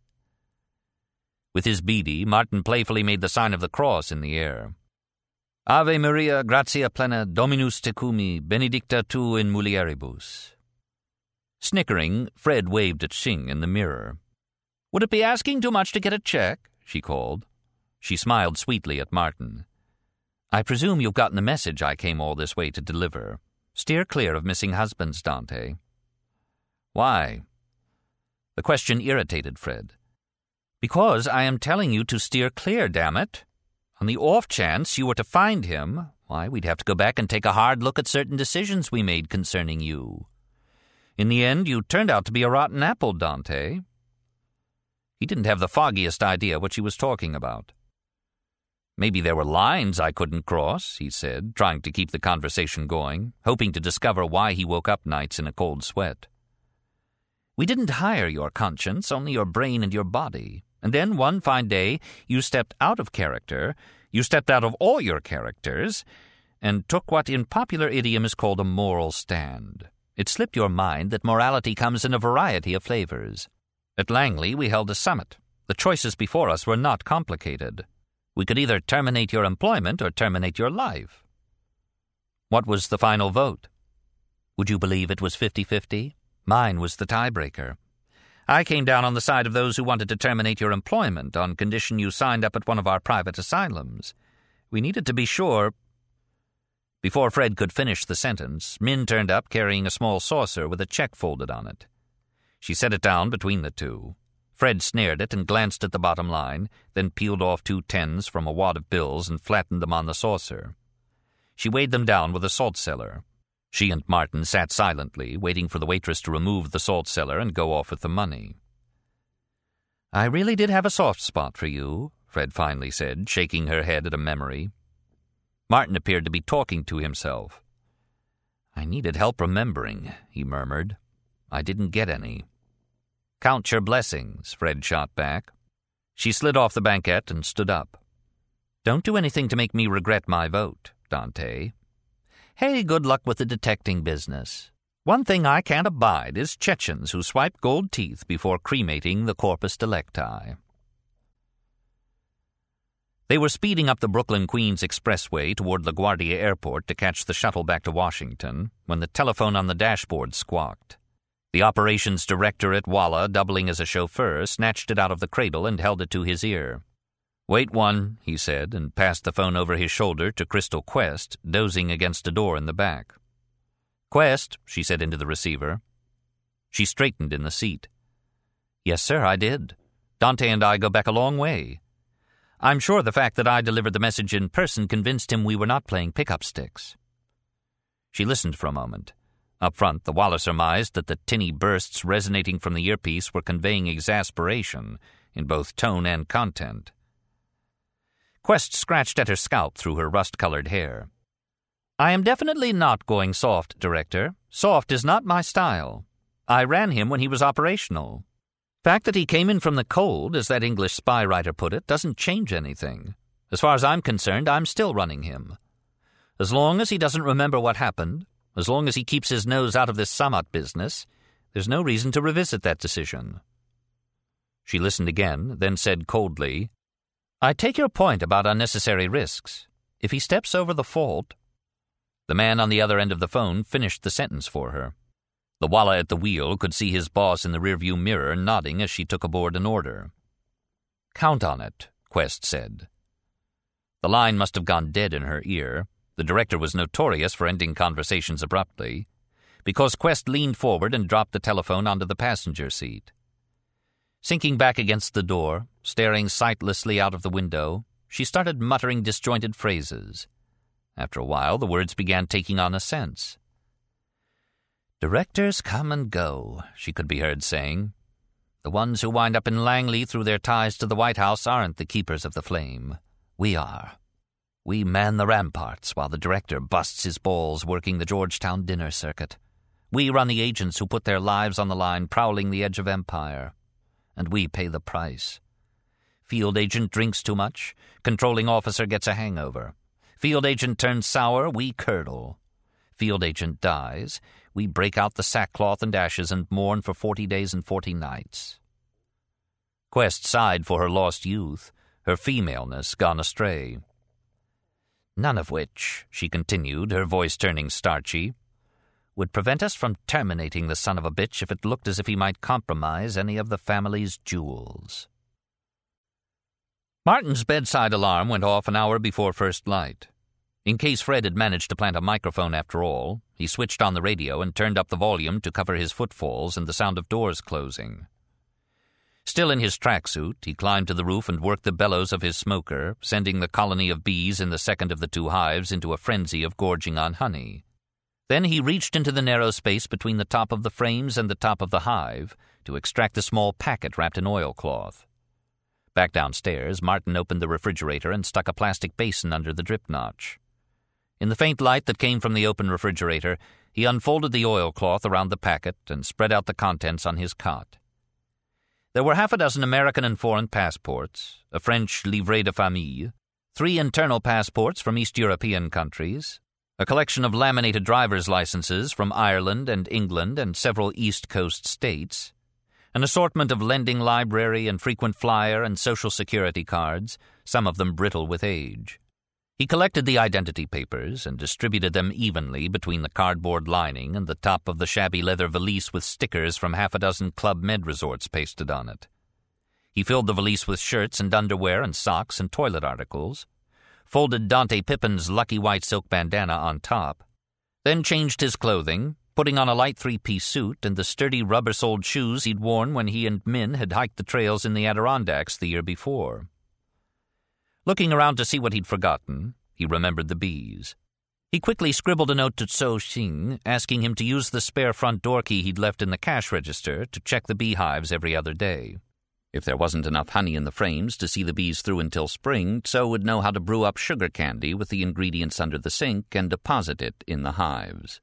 With his beady, Martin playfully made the sign of the cross in the air. Ave Maria, gratia plena, Dominus tecumi, benedicta tu in mulieribus. Snickering, Fred waved at Xing in the mirror. Would it be asking too much to get a check? She called. She smiled sweetly at Martin. I presume you've gotten the message I came all this way to deliver. Steer clear of missing husbands, Dante. Why? The question irritated Fred. Because I am telling you to steer clear, damn it. On the off chance you were to find him, why, we'd have to go back and take a hard look at certain decisions we made concerning you. In the end, you turned out to be a rotten apple, Dante." He didn't have the foggiest idea what she was talking about. "Maybe there were lines I couldn't cross," he said, trying to keep the conversation going, hoping to discover why he woke up nights in a cold sweat. "We didn't hire your conscience, only your brain and your body. And then one fine day you stepped out of character, you stepped out of all your characters, and took what in popular idiom is called a moral stand. It slipped your mind that morality comes in a variety of flavors. At Langley we held a summit. The choices before us were not complicated. We could either terminate your employment or terminate your life. What was the final vote? Would you believe it was fifty-fifty? Mine was the tiebreaker. I came down on the side of those who wanted to terminate your employment on condition you signed up at one of our private asylums. We needed to be sure—" Before Fred could finish the sentence, Min turned up carrying a small saucer with a check folded on it. She set it down between the two. Fred snared it and glanced at the bottom line, then peeled off two tens from a wad of bills and flattened them on the saucer. She weighed them down with a salt cellar. She and Martin sat silently, waiting for the waitress to remove the salt cellar and go off with the money. "I really did have a soft spot for you," Fred finally said, shaking her head at a memory. Martin appeared to be talking to himself. "I needed help remembering," he murmured. "I didn't get any." "Count your blessings," Fred shot back. She slid off the banquette and stood up. "Don't do anything to make me regret my vote, Dante. Hey, good luck with the detecting business. One thing I can't abide is Chechens who swipe gold teeth before cremating the corpus delicti." They were speeding up the Brooklyn-Queens Expressway toward LaGuardia Airport to catch the shuttle back to Washington when the telephone on the dashboard squawked. The operations director at Walla, doubling as a chauffeur, snatched it out of the cradle and held it to his ear. "Wait one," he said, and passed the phone over his shoulder to Crystal Quest, dozing against a door in the back. "Quest," she said into the receiver. She straightened in the seat. "Yes, sir, I did. Dante and I go back a long way. I'm sure the fact that I delivered the message in person convinced him we were not playing pickup sticks." She listened for a moment. Up front, the Walla surmised that the tinny bursts resonating from the earpiece were conveying exasperation in both tone and content. Quest scratched at her scalp through her rust-colored hair. "I am definitely not going soft, Director. Soft is not my style. I ran him when he was operational. Fact that he came in from the cold, as that English spy writer put it, doesn't change anything. As far as I'm concerned, I'm still running him. As long as he doesn't remember what happened, as long as he keeps his nose out of this Samut business, there's no reason to revisit that decision." She listened again, then said coldly, "I take your point about unnecessary risks. If he steps over the fault—" The man on the other end of the phone finished the sentence for her. The Walla at the wheel could see his boss in the rearview mirror nodding as she took aboard an order. "Count on it," Quest said. The line must have gone dead in her ear. The director was notorious for ending conversations abruptly, because Quest leaned forward and dropped the telephone onto the passenger seat. Sinking back against the door, staring sightlessly out of the window, she started muttering disjointed phrases. After a while, the words began taking on a sense. "Directors come and go," she could be heard saying. "The ones who wind up in Langley through their ties to the White House aren't the keepers of the flame. We are. We man the ramparts while the director busts his balls working the Georgetown dinner circuit. We run the agents who put their lives on the line prowling the edge of empire. And we pay the price. Field agent drinks too much. Controlling officer gets a hangover. Field agent turns sour, we curdle. Field agent dies. We break out the sackcloth and ashes and mourn for forty days and forty nights." Quest sighed for her lost youth, her femaleness gone astray. "None of which," she continued, her voice turning starchy, "would prevent us from terminating the son of a bitch if it looked as if he might compromise any of the family's jewels." Martin's bedside alarm went off an hour before first light. In case Fred had managed to plant a microphone after all, he switched on the radio and turned up the volume to cover his footfalls and the sound of doors closing. Still in his tracksuit, he climbed to the roof and worked the bellows of his smoker, sending the colony of bees in the second of the two hives into a frenzy of gorging on honey. Then he reached into the narrow space between the top of the frames and the top of the hive to extract the small packet wrapped in oilcloth. Back downstairs, Martin opened the refrigerator and stuck a plastic basin under the drip notch. In the faint light that came from the open refrigerator, he unfolded the oilcloth around the packet and spread out the contents on his cot. There were half a dozen American and foreign passports, a French livret de famille, three internal passports from East European countries, a collection of laminated driver's licenses from Ireland and England and several East Coast states, an assortment of lending library and frequent flyer and Social Security cards, some of them brittle with age. He collected the identity papers and distributed them evenly between the cardboard lining and the top of the shabby leather valise with stickers from half a dozen Club Med resorts pasted on it. He filled the valise with shirts and underwear and socks and toilet articles, folded Dante Pippin's lucky white silk bandana on top, then changed his clothing, putting on a light three-piece suit and the sturdy rubber-soled shoes he'd worn when he and Min had hiked the trails in the Adirondacks the year before. Looking around to see what he'd forgotten, he remembered the bees. He quickly scribbled a note to Tso Xing, asking him to use the spare front door key he'd left in the cash register to check the beehives every other day. If there wasn't enough honey in the frames to see the bees through until spring, Tso would know how to brew up sugar candy with the ingredients under the sink and deposit it in the hives.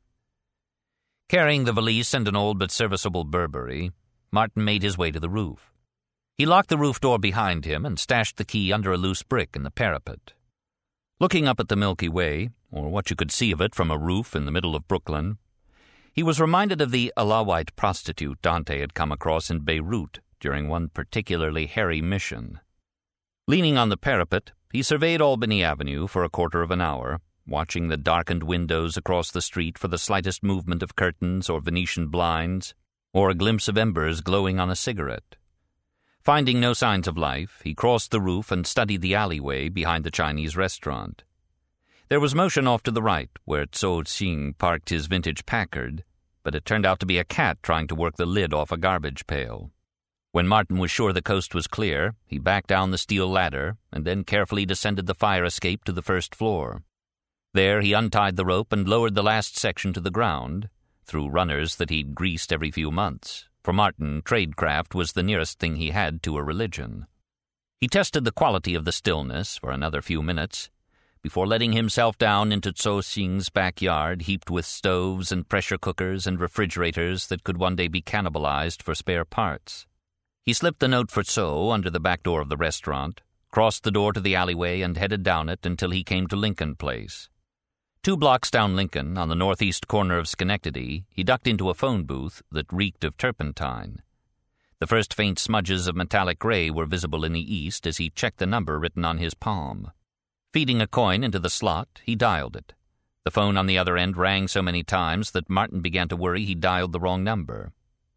Carrying the valise and an old but serviceable Burberry, Martin made his way to the roof. He locked the roof door behind him and stashed the key under a loose brick in the parapet. Looking up at the Milky Way, or what you could see of it from a roof in the middle of Brooklyn, he was reminded of the Alawite prostitute Dante had come across in Beirut during one particularly hairy mission. Leaning on the parapet, he surveyed Albany Avenue for a quarter of an hour, watching the darkened windows across the street for the slightest movement of curtains or Venetian blinds, or a glimpse of embers glowing on a cigarette. Finding no signs of life, he crossed the roof and studied the alleyway behind the Chinese restaurant. There was motion off to the right, where Tso Xing parked his vintage Packard, but it turned out to be a cat trying to work the lid off a garbage pail. When Martin was sure the coast was clear, he backed down the steel ladder and then carefully descended the fire escape to the first floor. There he untied the rope and lowered the last section to the ground, through runners that he'd greased every few months. For Martin, tradecraft was the nearest thing he had to a religion. He tested the quality of the stillness for another few minutes, before letting himself down into Tso Xing's backyard heaped with stoves and pressure cookers and refrigerators that could one day be cannibalized for spare parts. He slipped the note for Tso under the back door of the restaurant, crossed the door to the alleyway and headed down it until he came to Lincoln Place. Two blocks down Lincoln, on the northeast corner of Schenectady, he ducked into a phone booth that reeked of turpentine. The first faint smudges of metallic gray were visible in the east as he checked the number written on his palm. Feeding a coin into the slot, he dialed it. The phone on the other end rang so many times that Martin began to worry he'd dialed the wrong number.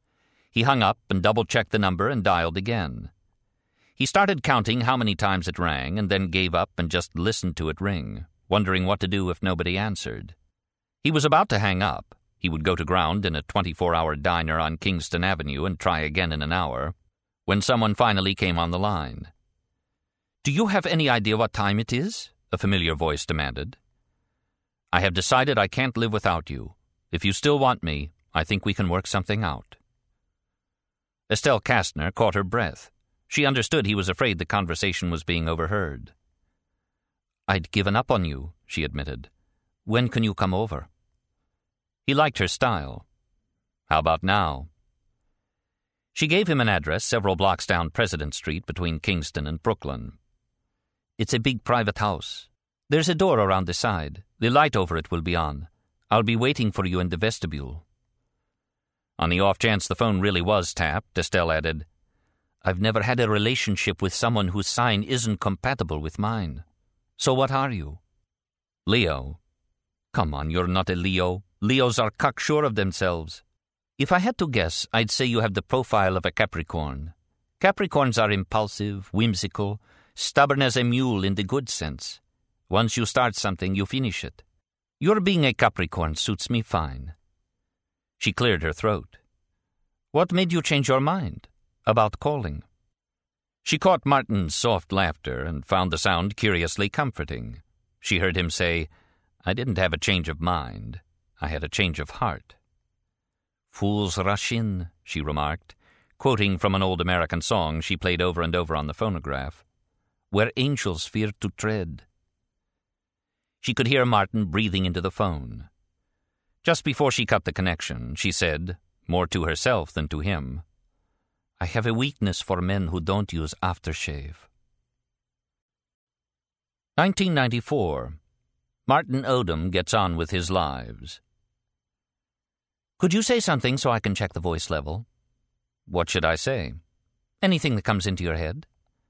He hung up and double-checked the number and dialed again. He started counting how many times it rang and then gave up and just listened to it ring, wondering what to do if nobody answered. He was about to hang up. He would go to ground in a twenty-four hour diner on Kingston Avenue and try again in an hour, when someone finally came on the line. "Do you have any idea what time it is?" a familiar voice demanded. "I have decided I can't live without you. If you still want me, I think we can work something out." Estelle Kastner caught her breath. She understood he was afraid the conversation was being overheard. "I'd given up on you," she admitted. "When can you come over?" He liked her style. "How about now?" She gave him an address several blocks down President Street between Kingston and Brooklyn. "It's a big private house. There's a door around the side. The light over it will be on. I'll be waiting for you in the vestibule." On the off chance the phone really was tapped, Estelle added, "I've never had a relationship with someone whose sign isn't compatible with mine. So what are you?" "Leo." "Come on, you're not a Leo. Leos are cocksure of themselves." "If I had to guess, I'd say you have the profile of a Capricorn. Capricorns are impulsive, whimsical, stubborn as a mule in the good sense. Once you start something, you finish it. Your being a Capricorn suits me fine." She cleared her throat. "What made you change your mind? About calling?" She caught Martin's soft laughter and found the sound curiously comforting. She heard him say, "I didn't have a change of mind. I had a change of heart." "Fools rush in," she remarked, quoting from an old American song she played over and over on the phonograph, "where angels fear to tread." She could hear Martin breathing into the phone. Just before she cut the connection, she said, more to herself than to him, "I have a weakness for men who don't use aftershave." nineteen ninety-four. Martin Odum gets on with his lives. "Could you say something so I can check the voice level?" "What should I say?" "Anything that comes into your head."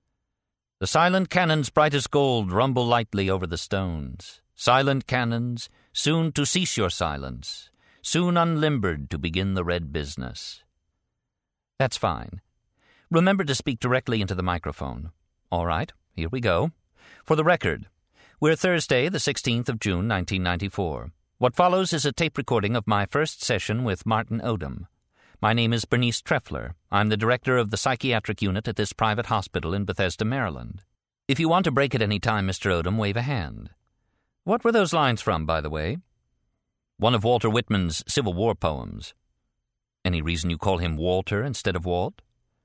The silent cannons bright as gold rumble lightly over the stones. Silent cannons, soon to cease your silence, soon unlimbered to begin the red business. "That's fine. Remember to speak directly into the microphone." "All right, here we go. For the record, we're Thursday, the sixteenth of June, nineteen ninety-four. What follows is a tape recording of my first session with Martin Odum. My name is Bernice Treffler. I'm the director of the psychiatric unit at this private hospital in Bethesda, Maryland. If you want to break at any time, Mister Odum, wave a hand." What were those lines from, by the way? "One of Walter Whitman's Civil War poems." "Any reason you call him Walter instead of Walt?"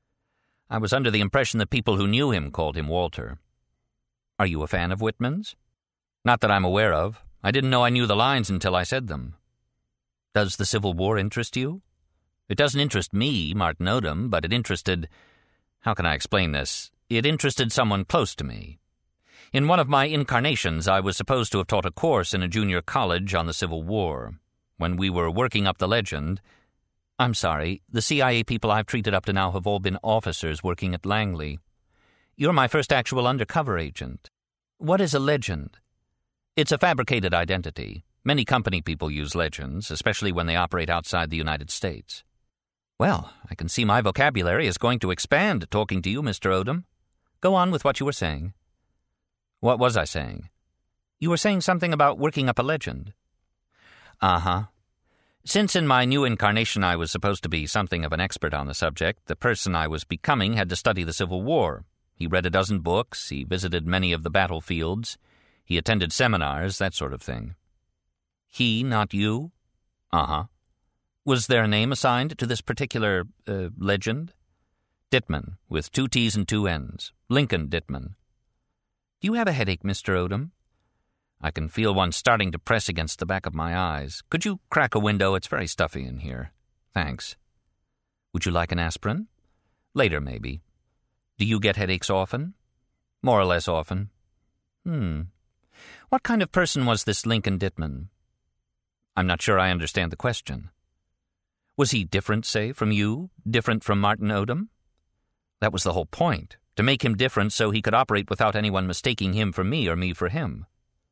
"I was under the impression that people who knew him called him Walter." "Are you a fan of Whitman's?" "Not that I'm aware of. I didn't know I knew the lines until I said them." "Does the Civil War interest you?" "It doesn't interest me, Martin Odum, but it interested... How can I explain this? It interested someone close to me. In one of my incarnations, I was supposed to have taught a course in a junior college on the Civil War. When we were working up the legend... I'm sorry, the C I A people I've treated up to now have all been officers working at Langley. You're my first actual undercover agent. What is a legend?" "It's a fabricated identity. Many company people use legends, especially when they operate outside the United States." "Well, I can see my vocabulary is going to expand talking to you, Mister Odum. Go on with what you were saying." "What was I saying?" "You were saying something about working up a legend." "Uh-huh. Since in my new incarnation I was supposed to be something of an expert on the subject, the person I was becoming had to study the Civil War. He read a dozen books, he visited many of the battlefields, he attended seminars, that sort of thing." "He, not you?" "Uh-huh." "Was there a name assigned to this particular, uh, legend?" "Dittman, with two T's and two N's. Lincoln Dittman." "Do you have a headache, Mister Odum?" "I can feel one starting to press against the back of my eyes. Could you crack a window? It's very stuffy in here." "Thanks." "Would you like an aspirin?" "Later, maybe." "Do you get headaches often?" "More or less often." Hmm. What kind of person was this Lincoln Dittman?" "I'm not sure I understand the question." "Was he different, say, from you? Different from Martin Odum?" "That was the whole point, to make him different so he could operate without anyone mistaking him for me or me for him."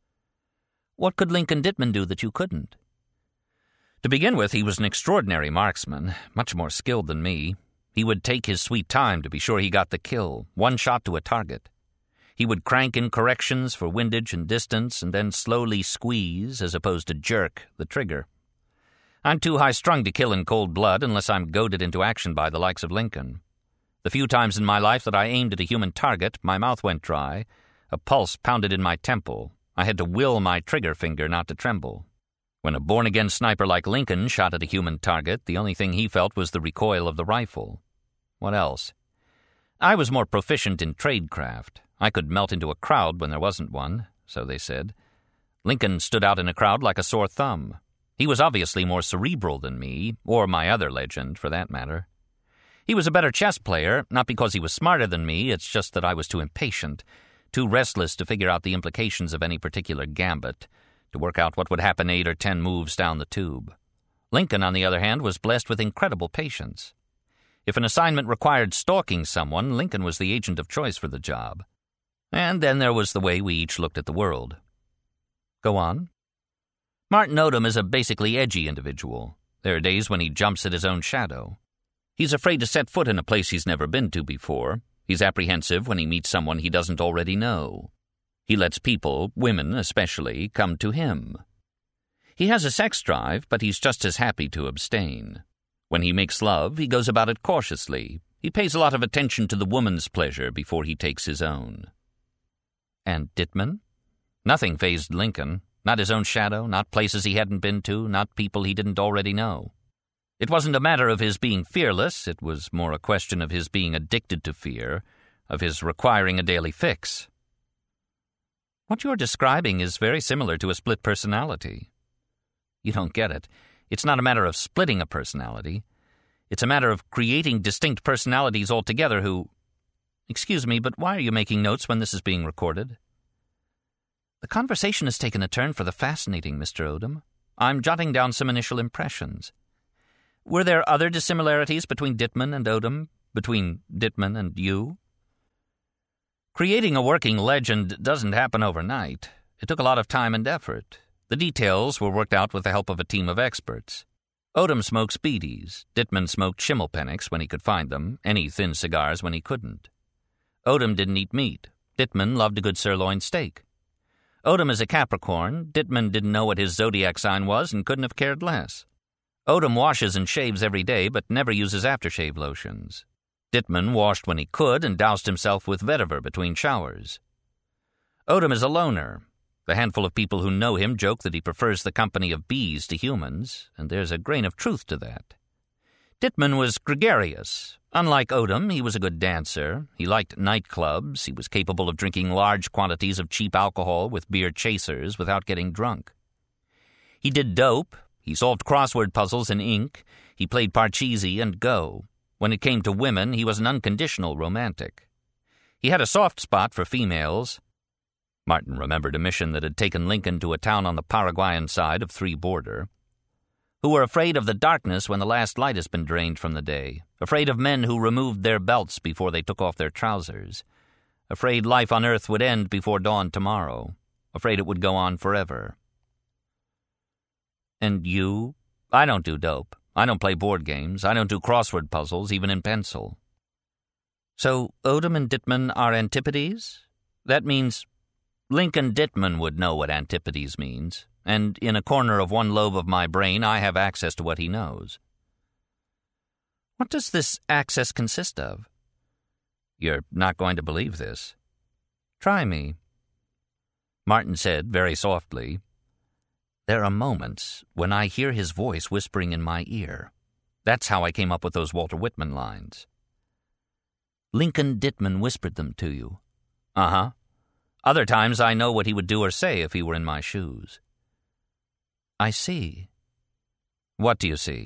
"What could Lincoln Dittman do that you couldn't?" "To begin with, he was an extraordinary marksman, much more skilled than me. He would take his sweet time to be sure he got the kill, one shot to a target. He would crank in corrections for windage and distance and then slowly squeeze, as opposed to jerk, the trigger. I'm too high-strung to kill in cold blood unless I'm goaded into action by the likes of Lincoln. The few times in my life that I aimed at a human target, my mouth went dry, a pulse pounded in my temple. I had to will my trigger finger not to tremble. When a born-again sniper like Lincoln shot at a human target, the only thing he felt was the recoil of the rifle. What else? I was more proficient in tradecraft. I could melt into a crowd when there wasn't one, so they said. Lincoln stood out in a crowd like a sore thumb. He was obviously more cerebral than me, or my other legend, for that matter. He was a better chess player, not because he was smarter than me, it's just that I was too impatient, too restless to figure out the implications of any particular gambit, to work out what would happen eight or ten moves down the tube. Lincoln, on the other hand, was blessed with incredible patience. If an assignment required stalking someone, Lincoln was the agent of choice for the job. And then there was the way we each looked at the world. Go on. Martin Odum is a basically edgy individual. There are days when he jumps at his own shadow. He's afraid to set foot in a place he's never been to before. He's apprehensive when he meets someone he doesn't already know. He lets people, women especially, come to him. He has a sex drive, but he's just as happy to abstain. When he makes love, he goes about it cautiously. He pays a lot of attention to the woman's pleasure before he takes his own. And Dittman? Nothing fazed Lincoln. Not his own shadow, not places he hadn't been to, not people he didn't already know. It wasn't a matter of his being fearless, it was more a question of his being addicted to fear, of his requiring a daily fix. What you're describing is very similar to a split personality. You don't get it. It's not a matter of splitting a personality. It's a matter of creating distinct personalities altogether who... Excuse me, but why are you making notes when this is being recorded? The conversation has taken a turn for the fascinating, Mister Odom. I'm jotting down some initial impressions. Were there other dissimilarities between Dittman and Odom? Between Dittman and you? Creating a working legend doesn't happen overnight. It took a lot of time and effort. The details were worked out with the help of a team of experts. Odom smoked Speedies. Dittman smoked Schimmelpenninks when he could find them, any thin cigars when he couldn't. Odom didn't eat meat. Dittman loved a good sirloin steak. Odom is a Capricorn. Dittman didn't know what his zodiac sign was and couldn't have cared less. Odom washes and shaves every day but never uses aftershave lotions. Dittman washed when he could and doused himself with vetiver between showers. Odom is a loner. The handful of people who know him joke that he prefers the company of bees to humans, and there's a grain of truth to that. Dittman was gregarious. Unlike Odom, he was a good dancer. He liked nightclubs. He was capable of drinking large quantities of cheap alcohol with beer chasers without getting drunk. He did dope. He solved crossword puzzles in ink. He played Parcheesi and Go. When it came to women, he was an unconditional romantic. He had a soft spot for females. Martin remembered a mission that had taken Lincoln to a town on the Paraguayan side of Three Border, who were afraid of the darkness when the last light has been drained from the day, afraid of men who removed their belts before they took off their trousers, afraid life on earth would end before dawn tomorrow, afraid it would go on forever. And you? I don't do dope. I don't play board games. I don't do crossword puzzles, even in pencil. So Odom and Dittman are antipodes? That means Lincoln Dittman would know what antipodes means, and in a corner of one lobe of my brain I have access to what he knows. What does this access consist of? You're not going to believe this. Try me. Martin said very softly, There are moments when I hear his voice whispering in my ear. That's how I came up with those Walter Whitman lines. Lincoln Dittman whispered them to you. Uh-huh. Other times I know what he would do or say if he were in my shoes. I see. What do you see?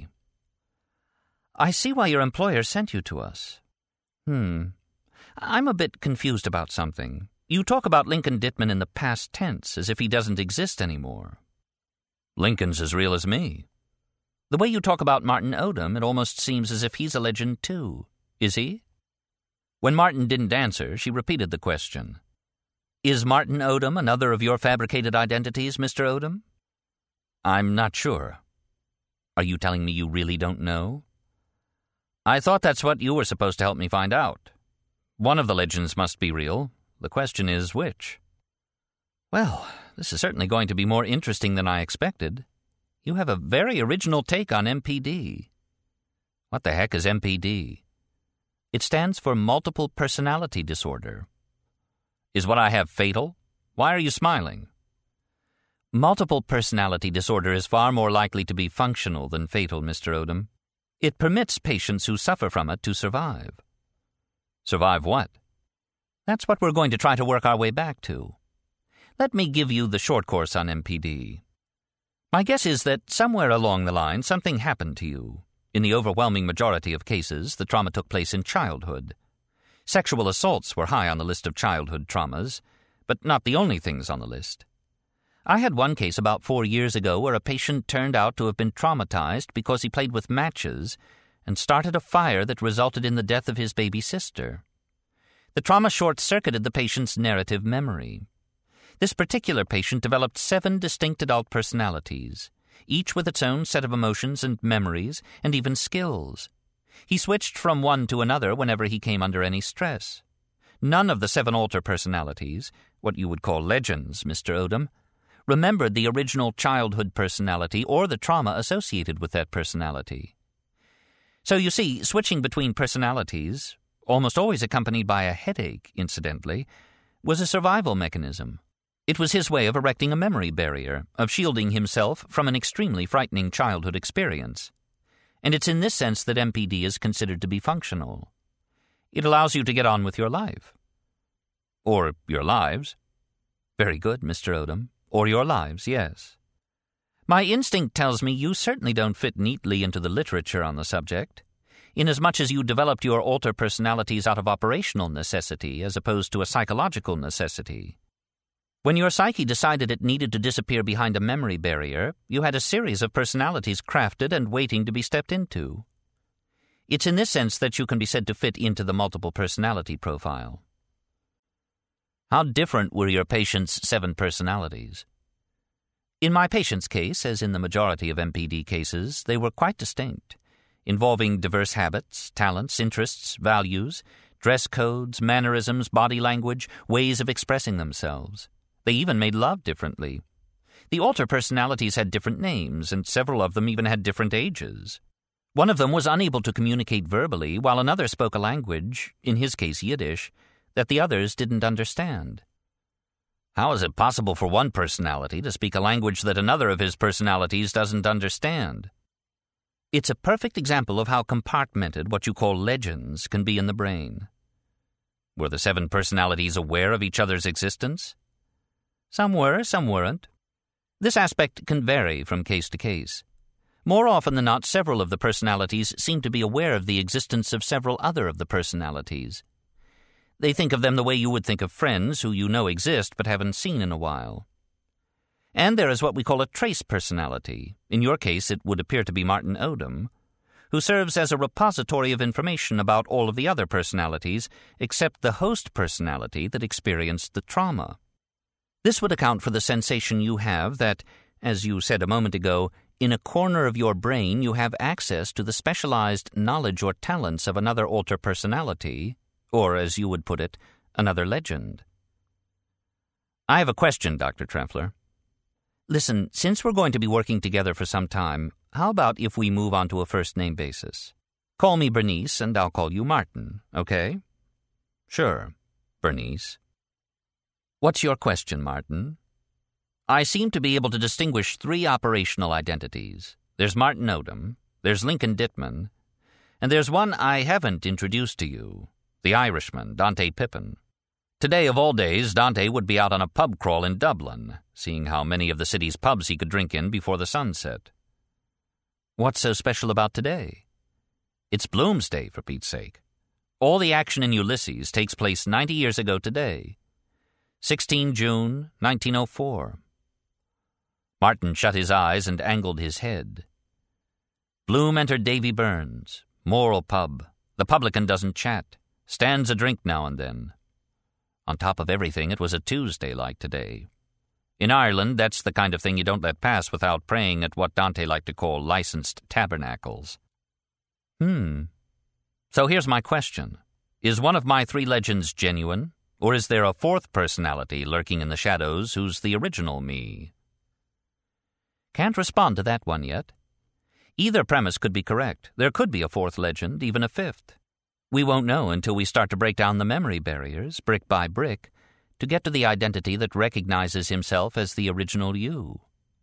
I see why your employer sent you to us. Hmm. I'm a bit confused about something. You talk about Lincoln Dittman in the past tense, as if he doesn't exist anymore. Lincoln's as real as me. The way you talk about Martin Odom, it almost seems as if he's a legend too. Is he? When Martin didn't answer, she repeated the question. Is Martin Odom another of your fabricated identities, Mister Odom? I'm not sure. Are you telling me you really don't know? I thought that's what you were supposed to help me find out. One of the legends must be real. The question is which? Well, this is certainly going to be more interesting than I expected. You have a very original take on M P D. What the heck is M P D? It stands for Multiple Personality Disorder. Is what I have fatal? Why are you smiling? Multiple personality disorder is far more likely to be functional than fatal, Mister Odom. It permits patients who suffer from it to survive. Survive what? That's what we're going to try to work our way back to. Let me give you the short course on M P D. My guess is that somewhere along the line something happened to you. In the overwhelming majority of cases, the trauma took place in childhood. Sexual assaults were high on the list of childhood traumas, but not the only things on the list. I had one case about four years ago where a patient turned out to have been traumatized because he played with matches and started a fire that resulted in the death of his baby sister. The trauma short-circuited the patient's narrative memory. This particular patient developed seven distinct adult personalities, each with its own set of emotions and memories and even skills. He switched from one to another whenever he came under any stress. None of the seven alter personalities, what you would call legends, Mister Odom, remembered the original childhood personality or the trauma associated with that personality. So you see, switching between personalities, almost always accompanied by a headache, incidentally, was a survival mechanism. It was his way of erecting a memory barrier, of shielding himself from an extremely frightening childhood experience. And it's in this sense that M P D is considered to be functional. It allows you to get on with your life. Or your lives. Very good, Mister Odom. Or your lives, yes. My instinct tells me you certainly don't fit neatly into the literature on the subject, inasmuch as you developed your alter personalities out of operational necessity as opposed to a psychological necessity. When your psyche decided it needed to disappear behind a memory barrier, you had a series of personalities crafted and waiting to be stepped into. It's in this sense that you can be said to fit into the multiple personality profile. How different were your patient's seven personalities? In my patient's case, as in the majority of M P D cases, they were quite distinct, involving diverse habits, talents, interests, values, dress codes, mannerisms, body language, ways of expressing themselves. They even made love differently. The alter personalities had different names, and several of them even had different ages. One of them was unable to communicate verbally, while another spoke a language, in his case Yiddish, that the others didn't understand. How is it possible for one personality to speak a language that another of his personalities doesn't understand? It's a perfect example of how compartmented what you call legends can be in the brain. Were the seven personalities aware of each other's existence? Some were, some weren't. This aspect can vary from case to case. More often than not, several of the personalities seem to be aware of the existence of several other of the personalities. They think of them the way you would think of friends who you know exist but haven't seen in a while. And there is what we call a trace personality. In your case, it would appear to be Martin Odom, who serves as a repository of information about all of the other personalities except the host personality that experienced the trauma. This would account for the sensation you have that, as you said a moment ago, in a corner of your brain you have access to the specialized knowledge or talents of another alter personality, or, as you would put it, another legend. I have a question, Doctor Trefler. Listen, since we're going to be working together for some time, how about if we move on to a first-name basis? Call me Bernice, and I'll call you Martin, okay? Sure, Bernice. What's your question, Martin? I seem to be able to distinguish three operational identities. There's Martin Odom, there's Lincoln Dittman, and there's one I haven't introduced to you, the Irishman, Dante Pippin. Today of all days, Dante would be out on a pub crawl in Dublin, seeing how many of the city's pubs he could drink in before the sun set. What's so special about today? It's Bloomsday, for Pete's sake. All the action in Ulysses takes place ninety years ago today. sixteenth of June, nineteen oh four. Martin shut his eyes and angled his head. Bloom entered Davy Burns, moral pub. The publican doesn't chat, stands a drink now and then. On top of everything, it was a Tuesday like today. In Ireland, that's the kind of thing you don't let pass without praying at what Dante liked to call licensed tabernacles. Hmm. So here's my question. Is one of my three legends genuine, or is there a fourth personality lurking in the shadows who's the original me? Can't respond to that one yet. Either premise could be correct. There could be a fourth legend, even a fifth. We won't know until we start to break down the memory barriers, brick by brick, to get to the identity that recognizes himself as the original you.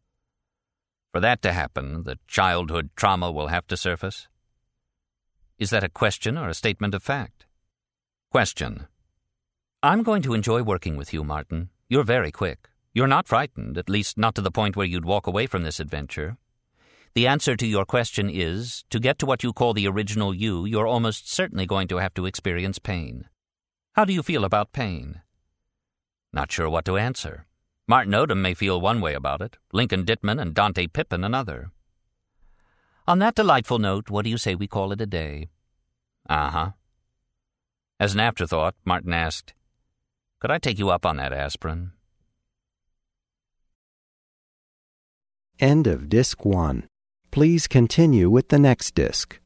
For that to happen, the childhood trauma will have to surface. Is that a question or a statement of fact? Question. I'm going to enjoy working with you, Martin. You're very quick. You're not frightened, at least not to the point where you'd walk away from this adventure. The answer to your question is, to get to what you call the original you, you're almost certainly going to have to experience pain. How do you feel about pain? Not sure what to answer. Martin Odom may feel one way about it, Lincoln Dittman and Dante Pippin another. On that delightful note, what do you say we call it a day? Uh-huh. As an afterthought, Martin asked, could I take you up on that aspirin?
End of Disc one. Please continue with the next disc.